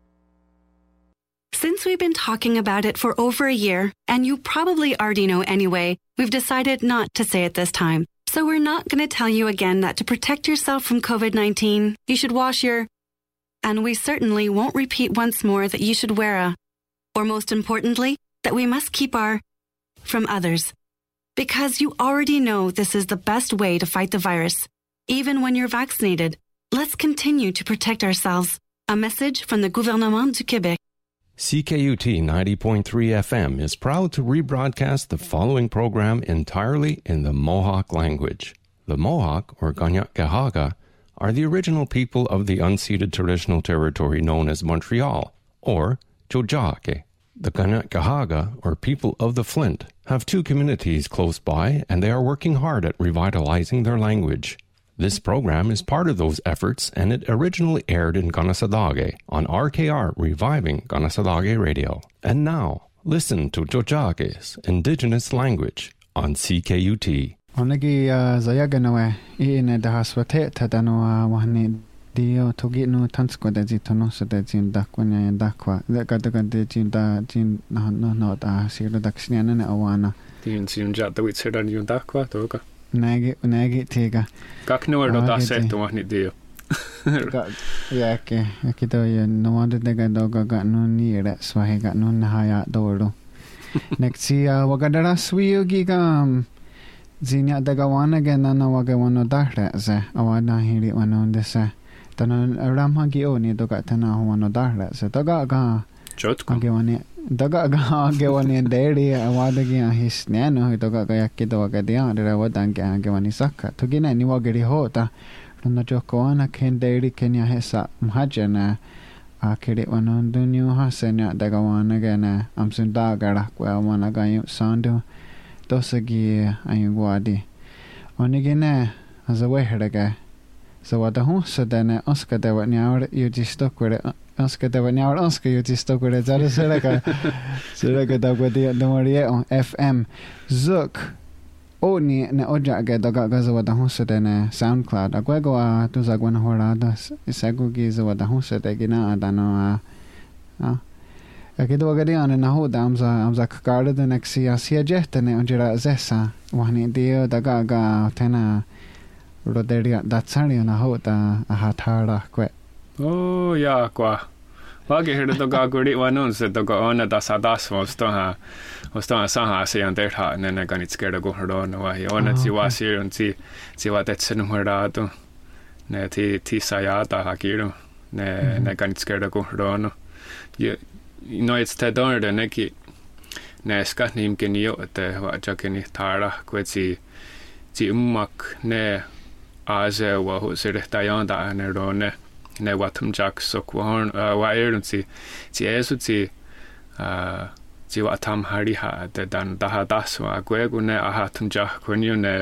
Since we've been talking about it for over a year, and you probably already know anyway, we've decided not to say it this time. So we're not going to tell you again that to protect yourself from covid nineteen, you should wash your... And we certainly won't repeat once more that you should wear a... Or most importantly, that we must keep our... from others. Because you already know this is the best way to fight the virus. Even when you're vaccinated, let's continue to protect ourselves. A message from the Gouvernement du Québec. C K U T ninety point three F M is proud to rebroadcast the following program entirely in the Mohawk language. The Mohawk, or Kanien'kehá:ka, are the original people of the unceded traditional territory known as Montreal, or Tiohtià:ke. The Kanien'kehá:ka, or people of the Flint, have two communities close by, and they are working hard at revitalizing their language. This program is part of those efforts, and it originally aired in Kanesatake on R K R Reviving Kanesatake Radio. And now, listen to Tiohtià:ke's indigenous language on C K U T. Onegi zayaganawe ine dahaswate tadano wahni dio togi no tansko de jitono so de jin dakwanya dakwa de kadaga de jin da jin no no da siru daksniana ne awana din jin ja da wit sedan jin dakwa toga nagi nagi tega kaknor do da set wahni dio ya ke akito ye no wande de ga doga ga no ni era swahe ga no na ya dodo next year wagadara swiyugi gam zinya daga wana ga na na waga wana dahra ze awana hiri wana ndesa tanan ramha gi oni doga tana wana dahra ze doga ga chotko age wani Doga ga ge wani deri awada gi his nano doga ga yakido ga dia dera wadan ga ge wani sakka to gina ni wageri hota na jokona ken deri kenya hesa mhajana a kede wanon dunyo hasenya daga wana gana amsun da gara kwa wana ga yu sandu dosagi ayu wadi onigine azawe heraga so wada hu sadana oska da wani awr yu jisto kwere Oska da wani awr oska yu jisto kwere zara seraka seraka da gwadi da marie on F M zuk oni ne oja ga daga ga zo wada hu sadana SoundCloud agwego a tu zagwana horada isagu gi zo wada hu sadagina adano a Akido wagadi ana na ho damza amza kakada da nexi asia jehtane onjira zesa wani dio daga ga tena roderia datsani na ho da ahatara kwe Oh ja kwa Wagi herde to ga guri wanun se to ga ona da sadas mosto ha mosto ha sa ha se ante ha ne ne ganit skeda go hro no wa ona ti wa si on ti ti wa det sen hra to ne ti ti sa ya da ha kiro ne ne ganit skeda go hro no ye no it's te don de ne ki ne skat nim genio te wa jakeni tara ko ti ti ummak ne aze wa ho se de tayanda ne ro ne ne watum jack so kwon wa erun si ti esu ti uh ti watam hari ha de dan da ha das wa gwegu ne a hatum jack konyu ne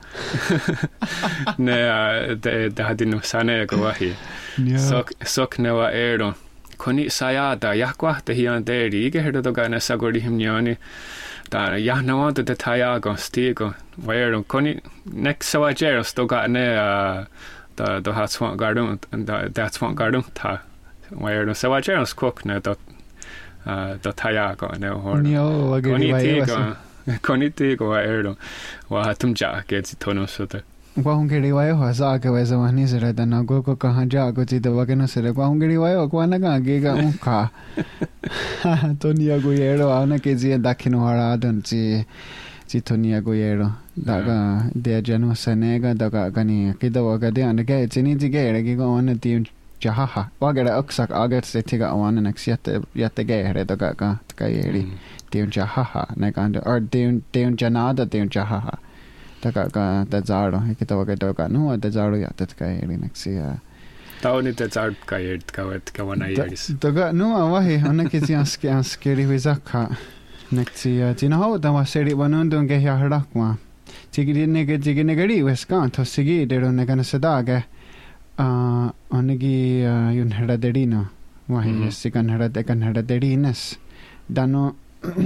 ne de da hadin sane go hi sok sok ne wa erun koni sayada yakwa te hian de ri ge herdo ga na sagori himnyani da ya na wa de taya go stigo wa erun koni next so ajeros to ga ne da da hat swant garden and that swant garden ta where no so I just cook no da da taya go no hor no agri vai koniti go erdo wa hatum ja gets tono so da wa hungeri vai ho sa ke wa sa ni sera da na go ko kahan ja go ti da wa ke no sera wa hungeri vai ko na ga ge ga un kha to ni go erdo ana ke ji dakhino hara don ji ji tonia go yero daga de janu sanega daga gani kidawa ga de an ge chini ji ge re gi go on ti jaha ha wa ga aksak agat se tiga on next yet yet ge re daga ga ga yeri ti jaha ha na ga or de de janada de jaha ha daga ga da zaro kidawa ga daga no da zaro ya ta ga yeri next ya tauni da zaro ga yeri ga wat ga wana yeris daga no wa he on ke ji aske aske ri wizaka Nexti tina ho da waseri wanundun ge ya harakwa tigiri ne ge tigine gari weskan to sigi de ron ne kana sadaga a onigi yun hada dedino wahi sikan hada de kan hada dedinas dano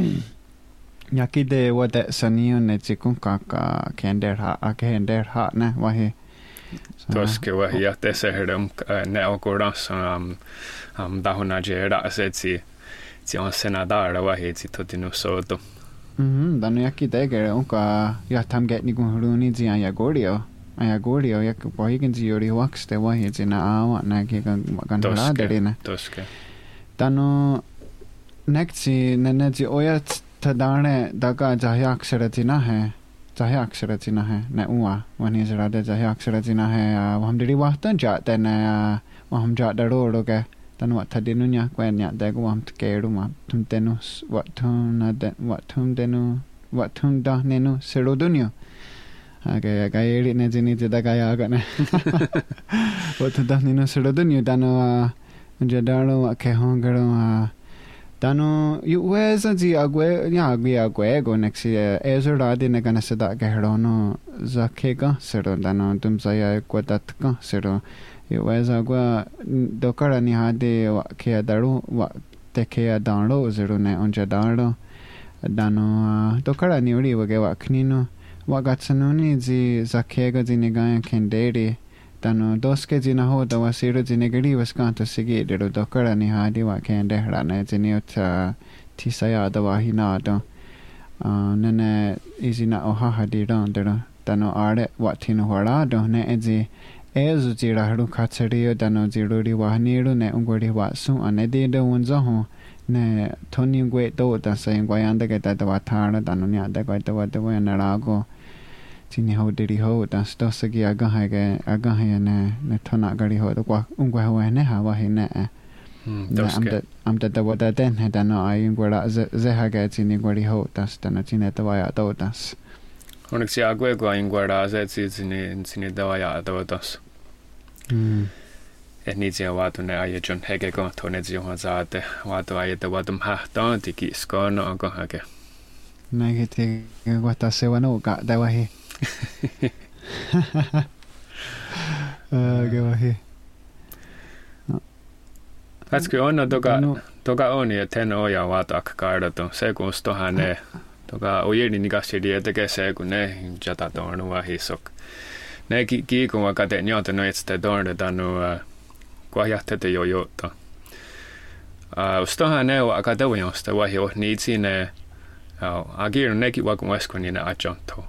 yaki de wada saniyo ne tikun kaka kender ha a kender ha ne wahi toske wahi ya te se hedum ne okoras am am dahuna jera asetsi ti on senadara wa he ti totinu soto mhm dano yakki te gere onka ya tam get ni gun runi ji aya gorio aya gorio yak boy gen ji yori wax te wa he na awa na ke gan gan ra de na toske dano next ne ne ji oya tadane daga jahya aksara ti na hai jahya aksara ti na hai na uwa wani zara de jahya aksara ti na hai hum diri wa tan ja te na hum ja da ro ro ke tan wat thadinu nya kwen nya de ko am tkeru ma tum tenu wat thum na de wat thum tenu wat thum da nenu serodunyo aga ga eri ne jini de da ga ya ga ne wat da nenu serodunyo dano je dano ke hongaro dano yu weza ji agwe nya agwe agwe go next ezo ra de ne kana sada ga herono zakega sero dano tum saya ko tat ka sero It was a gua dokara ni hade wa ke daru wa te ke download zero ne onja download dano dokara ni uri wa ge wa knino wa gatsanuni ji zakega ji ne ga kenderi dano doske ji na ho da wa sero ji ne gari was kan to sigi de dokara ni hade wa kende rana ji ne ta ti saya da wa hina do nene izina oha hadi ran dano are wa tino hora do ne eji ezu jira haru khatsari dano jiruri wahniru ne ungori wa su ane de de unza ho ne thoni gwe to ta sai gwa yanda ke ta wa thara dano nya da gwa to wa to wa na ra go chini ho diri ho ta sto sagi aga ha ge aga ha ne ne thona gari ho to kwa ungwa ho ne ha wa he ne amta amta ta wata ten heta no ai ngora ze haga chini ngori ho tas tana chine ta waya to tas onneksi agwe go ingwara ze chini chini da waya to tas mm et ni je wa to ne ai jon hege go to ne ji ho za te wa to ai te wa dum ha to ti ki sko no go hage na ge te go ta se wa no ka da wa he uh ge wa he Katski on toka toka on ja ten oja vaat akkaardato se kun stohane toka ojeni nikasidi eteke se kun ne jata tornu vahisok ne ki ki kun vakate nyota no etste tornu tanu kwa jahtete jo jota a stohane wa akadewiosta vahio niitsine agir neki vakun eskunina ajonto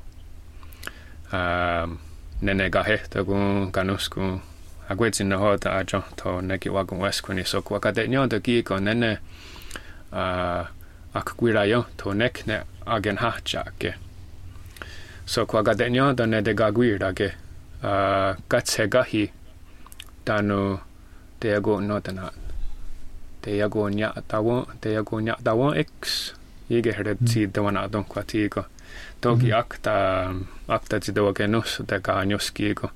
um nene gahehto kun kanuskun Agwetsin na hota ajo to neki wagun weskuni so kwa kate nyonto kiko nene uh, akakwira yo to nek ne agen hachake so kwa kate nyonto ne de gagwira ke uh, katse gahi tanu te yago notana te yago nya tawo te yago nya tawo x ige heret si de wana don kwa tiko toki akta akta ti de ke nus te ka nyoskiko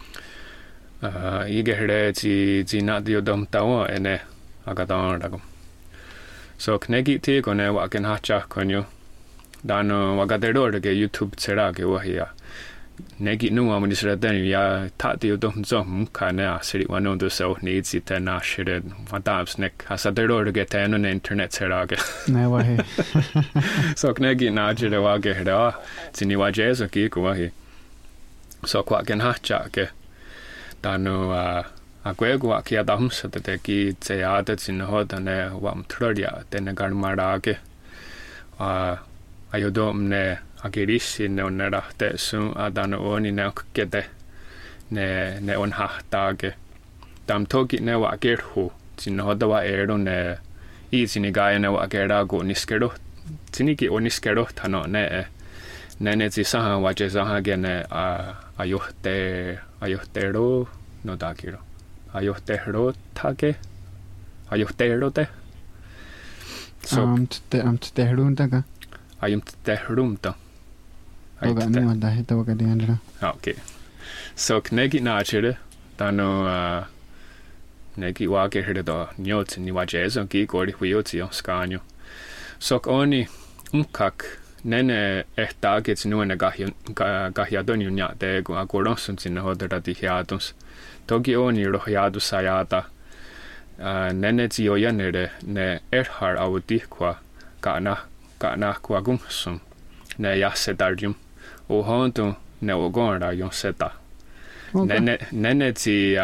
Uh, ige hre ti ti na dio dom tawo ene agadon dago so knegi ti ko ne wa ken hacha konyo dano wagadero de YouTube tsera ke wa ya negi nu wa mun sira den ya ta dio dom zo mu kana asiri wa no do so needs it na shire wa dabs nek asadero de get on internet tsera ke ne wa he so knegi na jere wa ge hra tini wa jeso ki ko wa he so kwa ken hacha ke Tanu uh, agwego akia damsa te ki te ada tin hoda ne wam trodia tene garmarage uh, ayodo ne agirisi ne onera te su adano oni ne kete ne ne on hahtage tam toki ne wa gerhu tin hoda wa ero ne i tin ga ne wa gera go niskero tiniki oniskero tano ne ne ne ti saha wa je saha gene a ayote ayohtero no dakiro ayohtero take ayohterote so am te am te herunta ka ayum te herunta oga ni wanda heta oga de andra okay so knegi nachere tano uh, negi wa ke hede do nyot ni wa jeso ki gori huioti skanyo so oni umkak nene ehtagets nu ne gahia gahiadon nya de go agoronsun tin hodera di hiatus togi oni rohiadu sayata nene ti oyanere ne erhar audi kwa kana kana kwa gumsum ne yasedarjum o honto ne ogora yon seta nene nene ti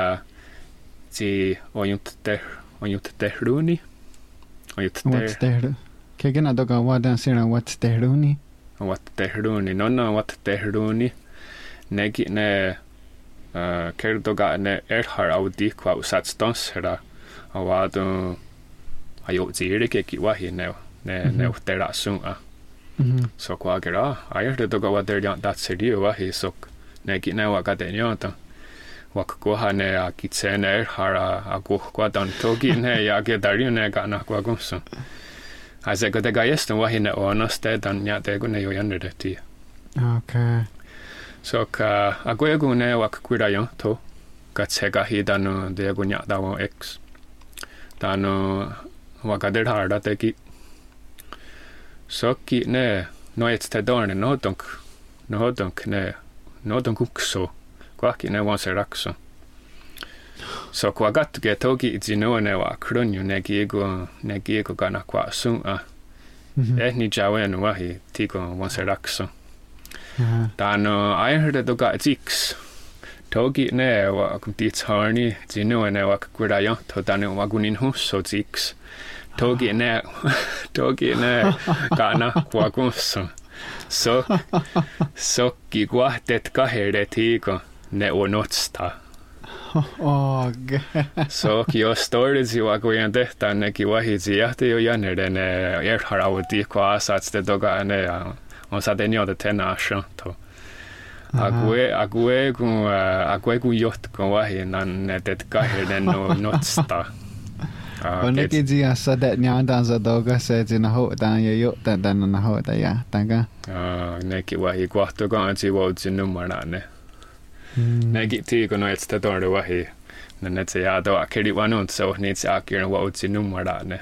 ti oyunt te oyunt te runi oyunt te Ke gena doga wadan sira wat tehruni wat tehruni no no wat tehruni negi ne uh ker doga ne erhar audi kwa usatstons hera awado ayo zire ke ki wahi ne ne ne utera sunga so kwa gera ayer de doga wader ya dat serio wahi sok negi ne wa gadenyota wakko hane akitsene erhar ago kwa dan togi ne ya ge dario ne kana kwa gumso Ase ko te gaiesto wahine onoste dan nya te kun jo jannede ti. Okay. So ka ague kun ne wak kwira yo to katsega hi danu de kun nya dawo x. Danu wakader harda te ki. So ki ne no et te dorne no donk no donk ne no donk ukso. Kwa ki ne wan se rakso. So kwa gattu ke toki itzi no ne wa krunyu ne giego ne giego kana kwa sun a eh ni jawen wahi tiko once rakso tano I heard the ga six toki ne wa kumti tsarni zino ne wa kwira yo to tano wa gunin hu so six toki ne toki ne kana kwa kunso so so ki kwa tet ka here tiko ne onotsta Oh, so kio stories you are going to that ne ki wahi ziate yo yanere ne er harawti kwa sats de doga ne on sa denio de tenasho to agwe agwe ku agwe ku yot ko wahi nan ne det ka hele no notsta Onnekin jiassa te nyaan sa doga se jina ho dan ya yo dan dan na ho da ya tanga. Ah, neki wahi kohto kan si wotsin numara ne. Neki ti kono et sta tordo wahi. Nanne se ja do akeri wanut so ni se akir wotsin numara ne.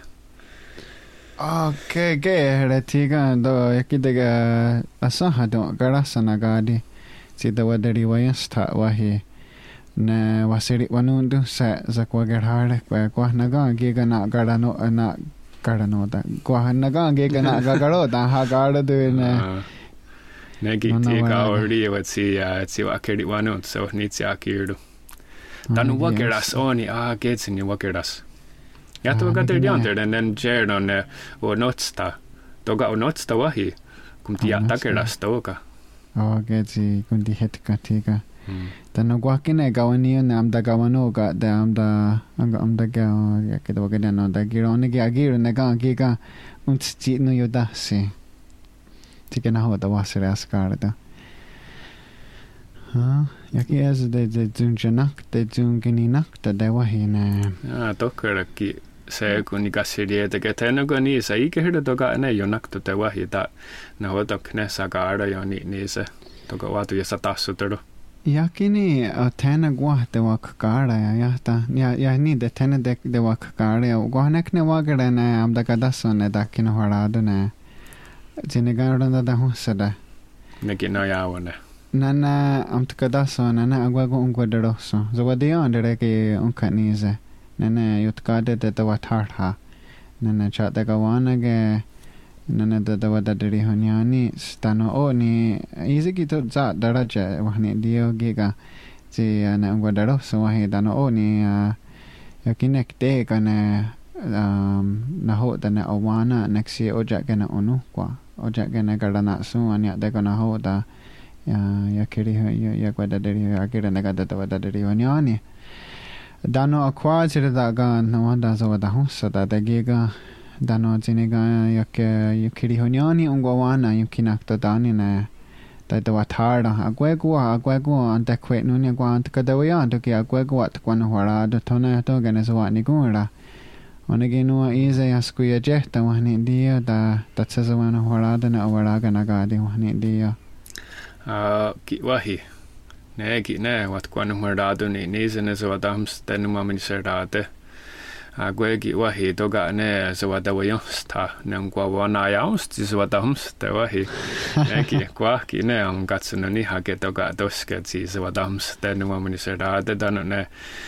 Okay, ge re ti ga do yakidega asaha do garasana gadi. Si da wadari wayasta wahi. Na wasiri wanundu sa za kwa gerhare kwa kwa naga giga na garano na garano da kwa naga giga na gagaro da ha gardo du ne negi ti ka ori wat si si akeri wanut so ni ti akirdu dan wakeras oni a gets ni wakeras ya to ga der yonder and then jer on o notsta to ga notsta wahi kum ti atakeras to ka o getsi kun di hetka tika Tano guakine gawani na amda gawano ga da amda anga amda ga ya ke do ga no da giro ne ga giro ne ga gi ga un tsi no yoda se tika na ho da wasere askar da ha ya ki az de de junjanak de jungininak da da wahina ah tokkara ki se kun ga serie de ga tano ga ni sai ke heda do ga ne yonak to da wahida na ho da kne sa ga ara yo ni ni se to ga watu ya satasutero Yakini a tena gua de wak kara ya ta ya ya ni de tena de de wak kara ya gua nek ne wagara na am da kada sone da kin horada na jine garda da husada ne ki no ya wona nana am kada sone na agwa go ungwa de roso zo wadi andere ke unkanize nana yutkade de de watharha nana cha da gawana ge nana da da wada deri honyani stano o ni easy ki to za daraja wahni dio giga ji ana ngwa daro so wahi dano o ni yakinek te kana um na ho da na awana next year oja kana onu kwa oja kana garana su anya de kana ho da ya yakiri ya ya kwa da deri akira na ga da wada deri honyani dano akwa jira da ga na wanda so wada ho so da da giga dano jiniga yak yakiri honyani ungwana yumkinak to dani na da da wathara agwe gwa agwe gwa anta kwe nunya gwa anta kadawya to ki agwe gwa tkwana hora do thona to gane so ni gura onege no ize yasku ya jehta wahni dia da tatsa wana hora da na awara gana ga de wahni dia a ki wahi ne ki ne wat kwana hora do ni ni zene so adams tenu mamin serate agwe gi wahi to ga ne so wada wayo sta ne kwa wana ya sti so wada hums te wahi ne ki kwa ki ne am gatsuno ni ha ge to ga doske ti so wada hums te no mani sera de dan ne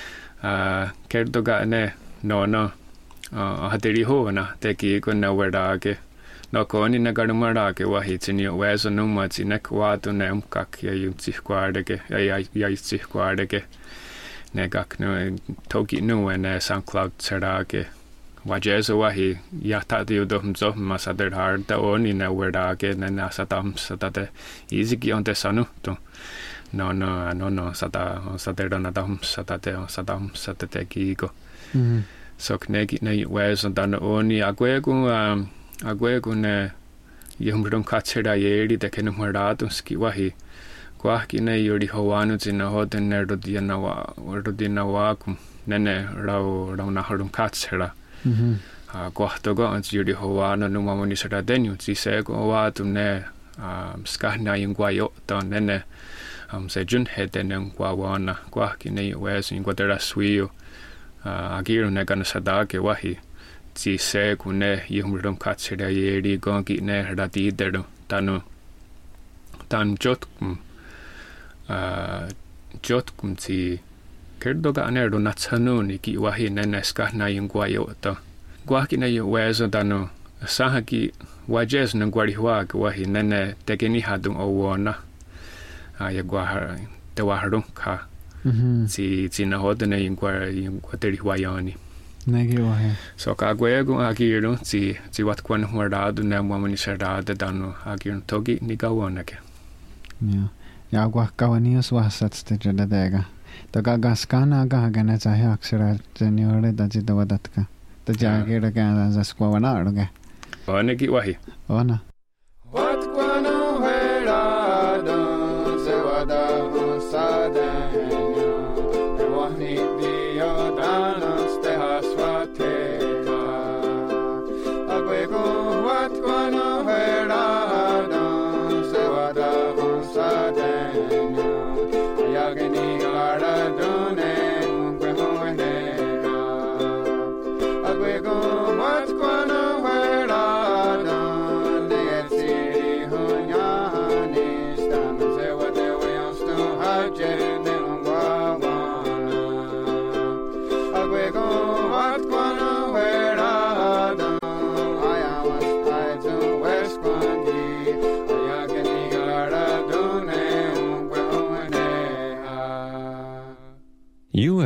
a ker to ga ne no no a hateri ho na te ki ko na wada ge no ko ni na ga ma ra ge wahi chini wa so no ma chi ne kwa to ne am kak ya yum chi kwa de ge ya ya ya chi kwa de ge ne gak no toki no en SoundCloud serage wajezo wahi ya ta dio do mzo masader hard da oni na wera ge na na satam satate easy ki on te sanu to no no no no sata sater na dam satate satam satate ki go so knegi na wes on dan oni agwe gu agwe gu ne yumrum kachera yeri de ken mara to ski wahi kwa kine yori hawanu jina hoden nerdo diana wa ordo dina wa kum nene rau rau na harum katsera a kwa to go an yori hawanu no mamoni sera denyu ji se go wa tum ne um skahna yingwa yo to nene um se jun heden kwa wana kwa kine wes in kwatera swiyo a giru ne kana sadake wahi ji se kune yumrum katsera yeri go ki ne rati dedo tanu tan jot Uh, jot kum ti kerdo ga anerdo natsanu ni ki wahi nene ska na yungwa yo to gwa ki na yo wezo dano saha ki wajes na gwari hwa ki wahi nene tegeni hadung owona aya gwa te wa harun ka ti ti na hodene yungwa yungwa teri hwa yoni negi wahi so ka gwe gu agiru ti ti wat kwan hwa du na mo mani sera de dano agiru togi ni ga wona ke yeah ya gwa kawanius wasat ste de dega to ga gaskana ga gana chahe aksara jeniore da ji dawadatka to jage ra ga za skwa wana ro ga ona ki wahi ona wat kwano hera do se wada sadenya de wahni dio danas te haswate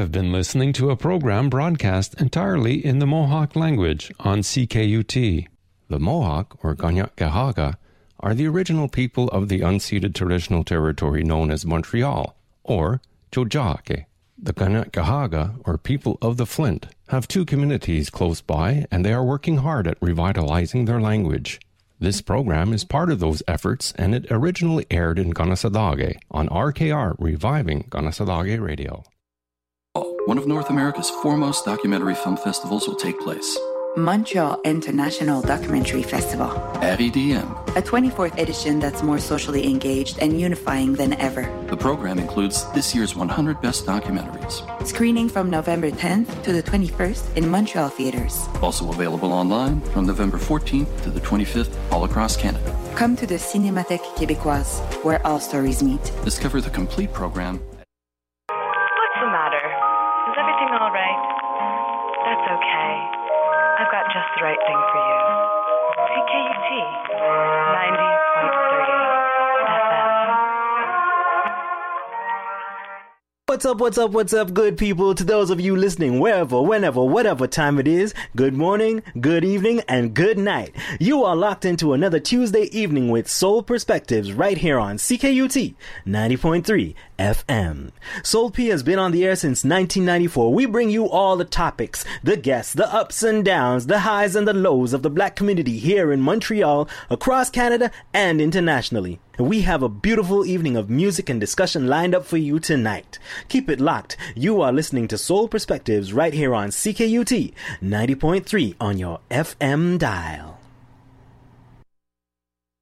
have been listening to a program broadcast entirely in the Mohawk language on C K U T. The Mohawk, or Kanien'kehá:ka, are the original people of the unceded traditional territory known as Montreal, or Tiohtià:ke. The Kanien'kehá:ka, or people of the Flint, have two communities close by, and they are working hard at revitalizing their language. This program is part of those efforts, and it originally aired in Kanesatake on R K R Reviving Kanesatake Radio. One of North America's foremost documentary film festivals will take place. Montreal International Documentary Festival. R E D M. A twenty-fourth edition that's more socially engaged and unifying than ever. The program includes this year's one hundred best documentaries. Screening from November tenth to the twenty-first in Montreal theaters. Also available online from November fourteenth to the twenty-fifth all across Canada. Come to the Cinémathèque Québécoise, where all stories meet. Discover the complete program. What's the matter? Is everything all right? That's okay. I've got just the right thing for you. C K U T, ninety point three F M. What's up, what's up, what's up, good people? To those of you listening wherever, whenever, whatever time it is, good morning, good evening, and good night. You are locked into another Tuesday evening with Soul Perspectives right here on C K U T ninety point three F M. Soul P has been on the air since nineteen ninety-four. We bring you all the topics, the guests, the ups and downs, the highs and the lows of the black community here in Montreal, across Canada, and internationally. We have a beautiful evening of music and discussion lined up for you tonight. Keep it locked. You are listening to Soul Perspectives right here on C K U T ninety point three on your F M dial.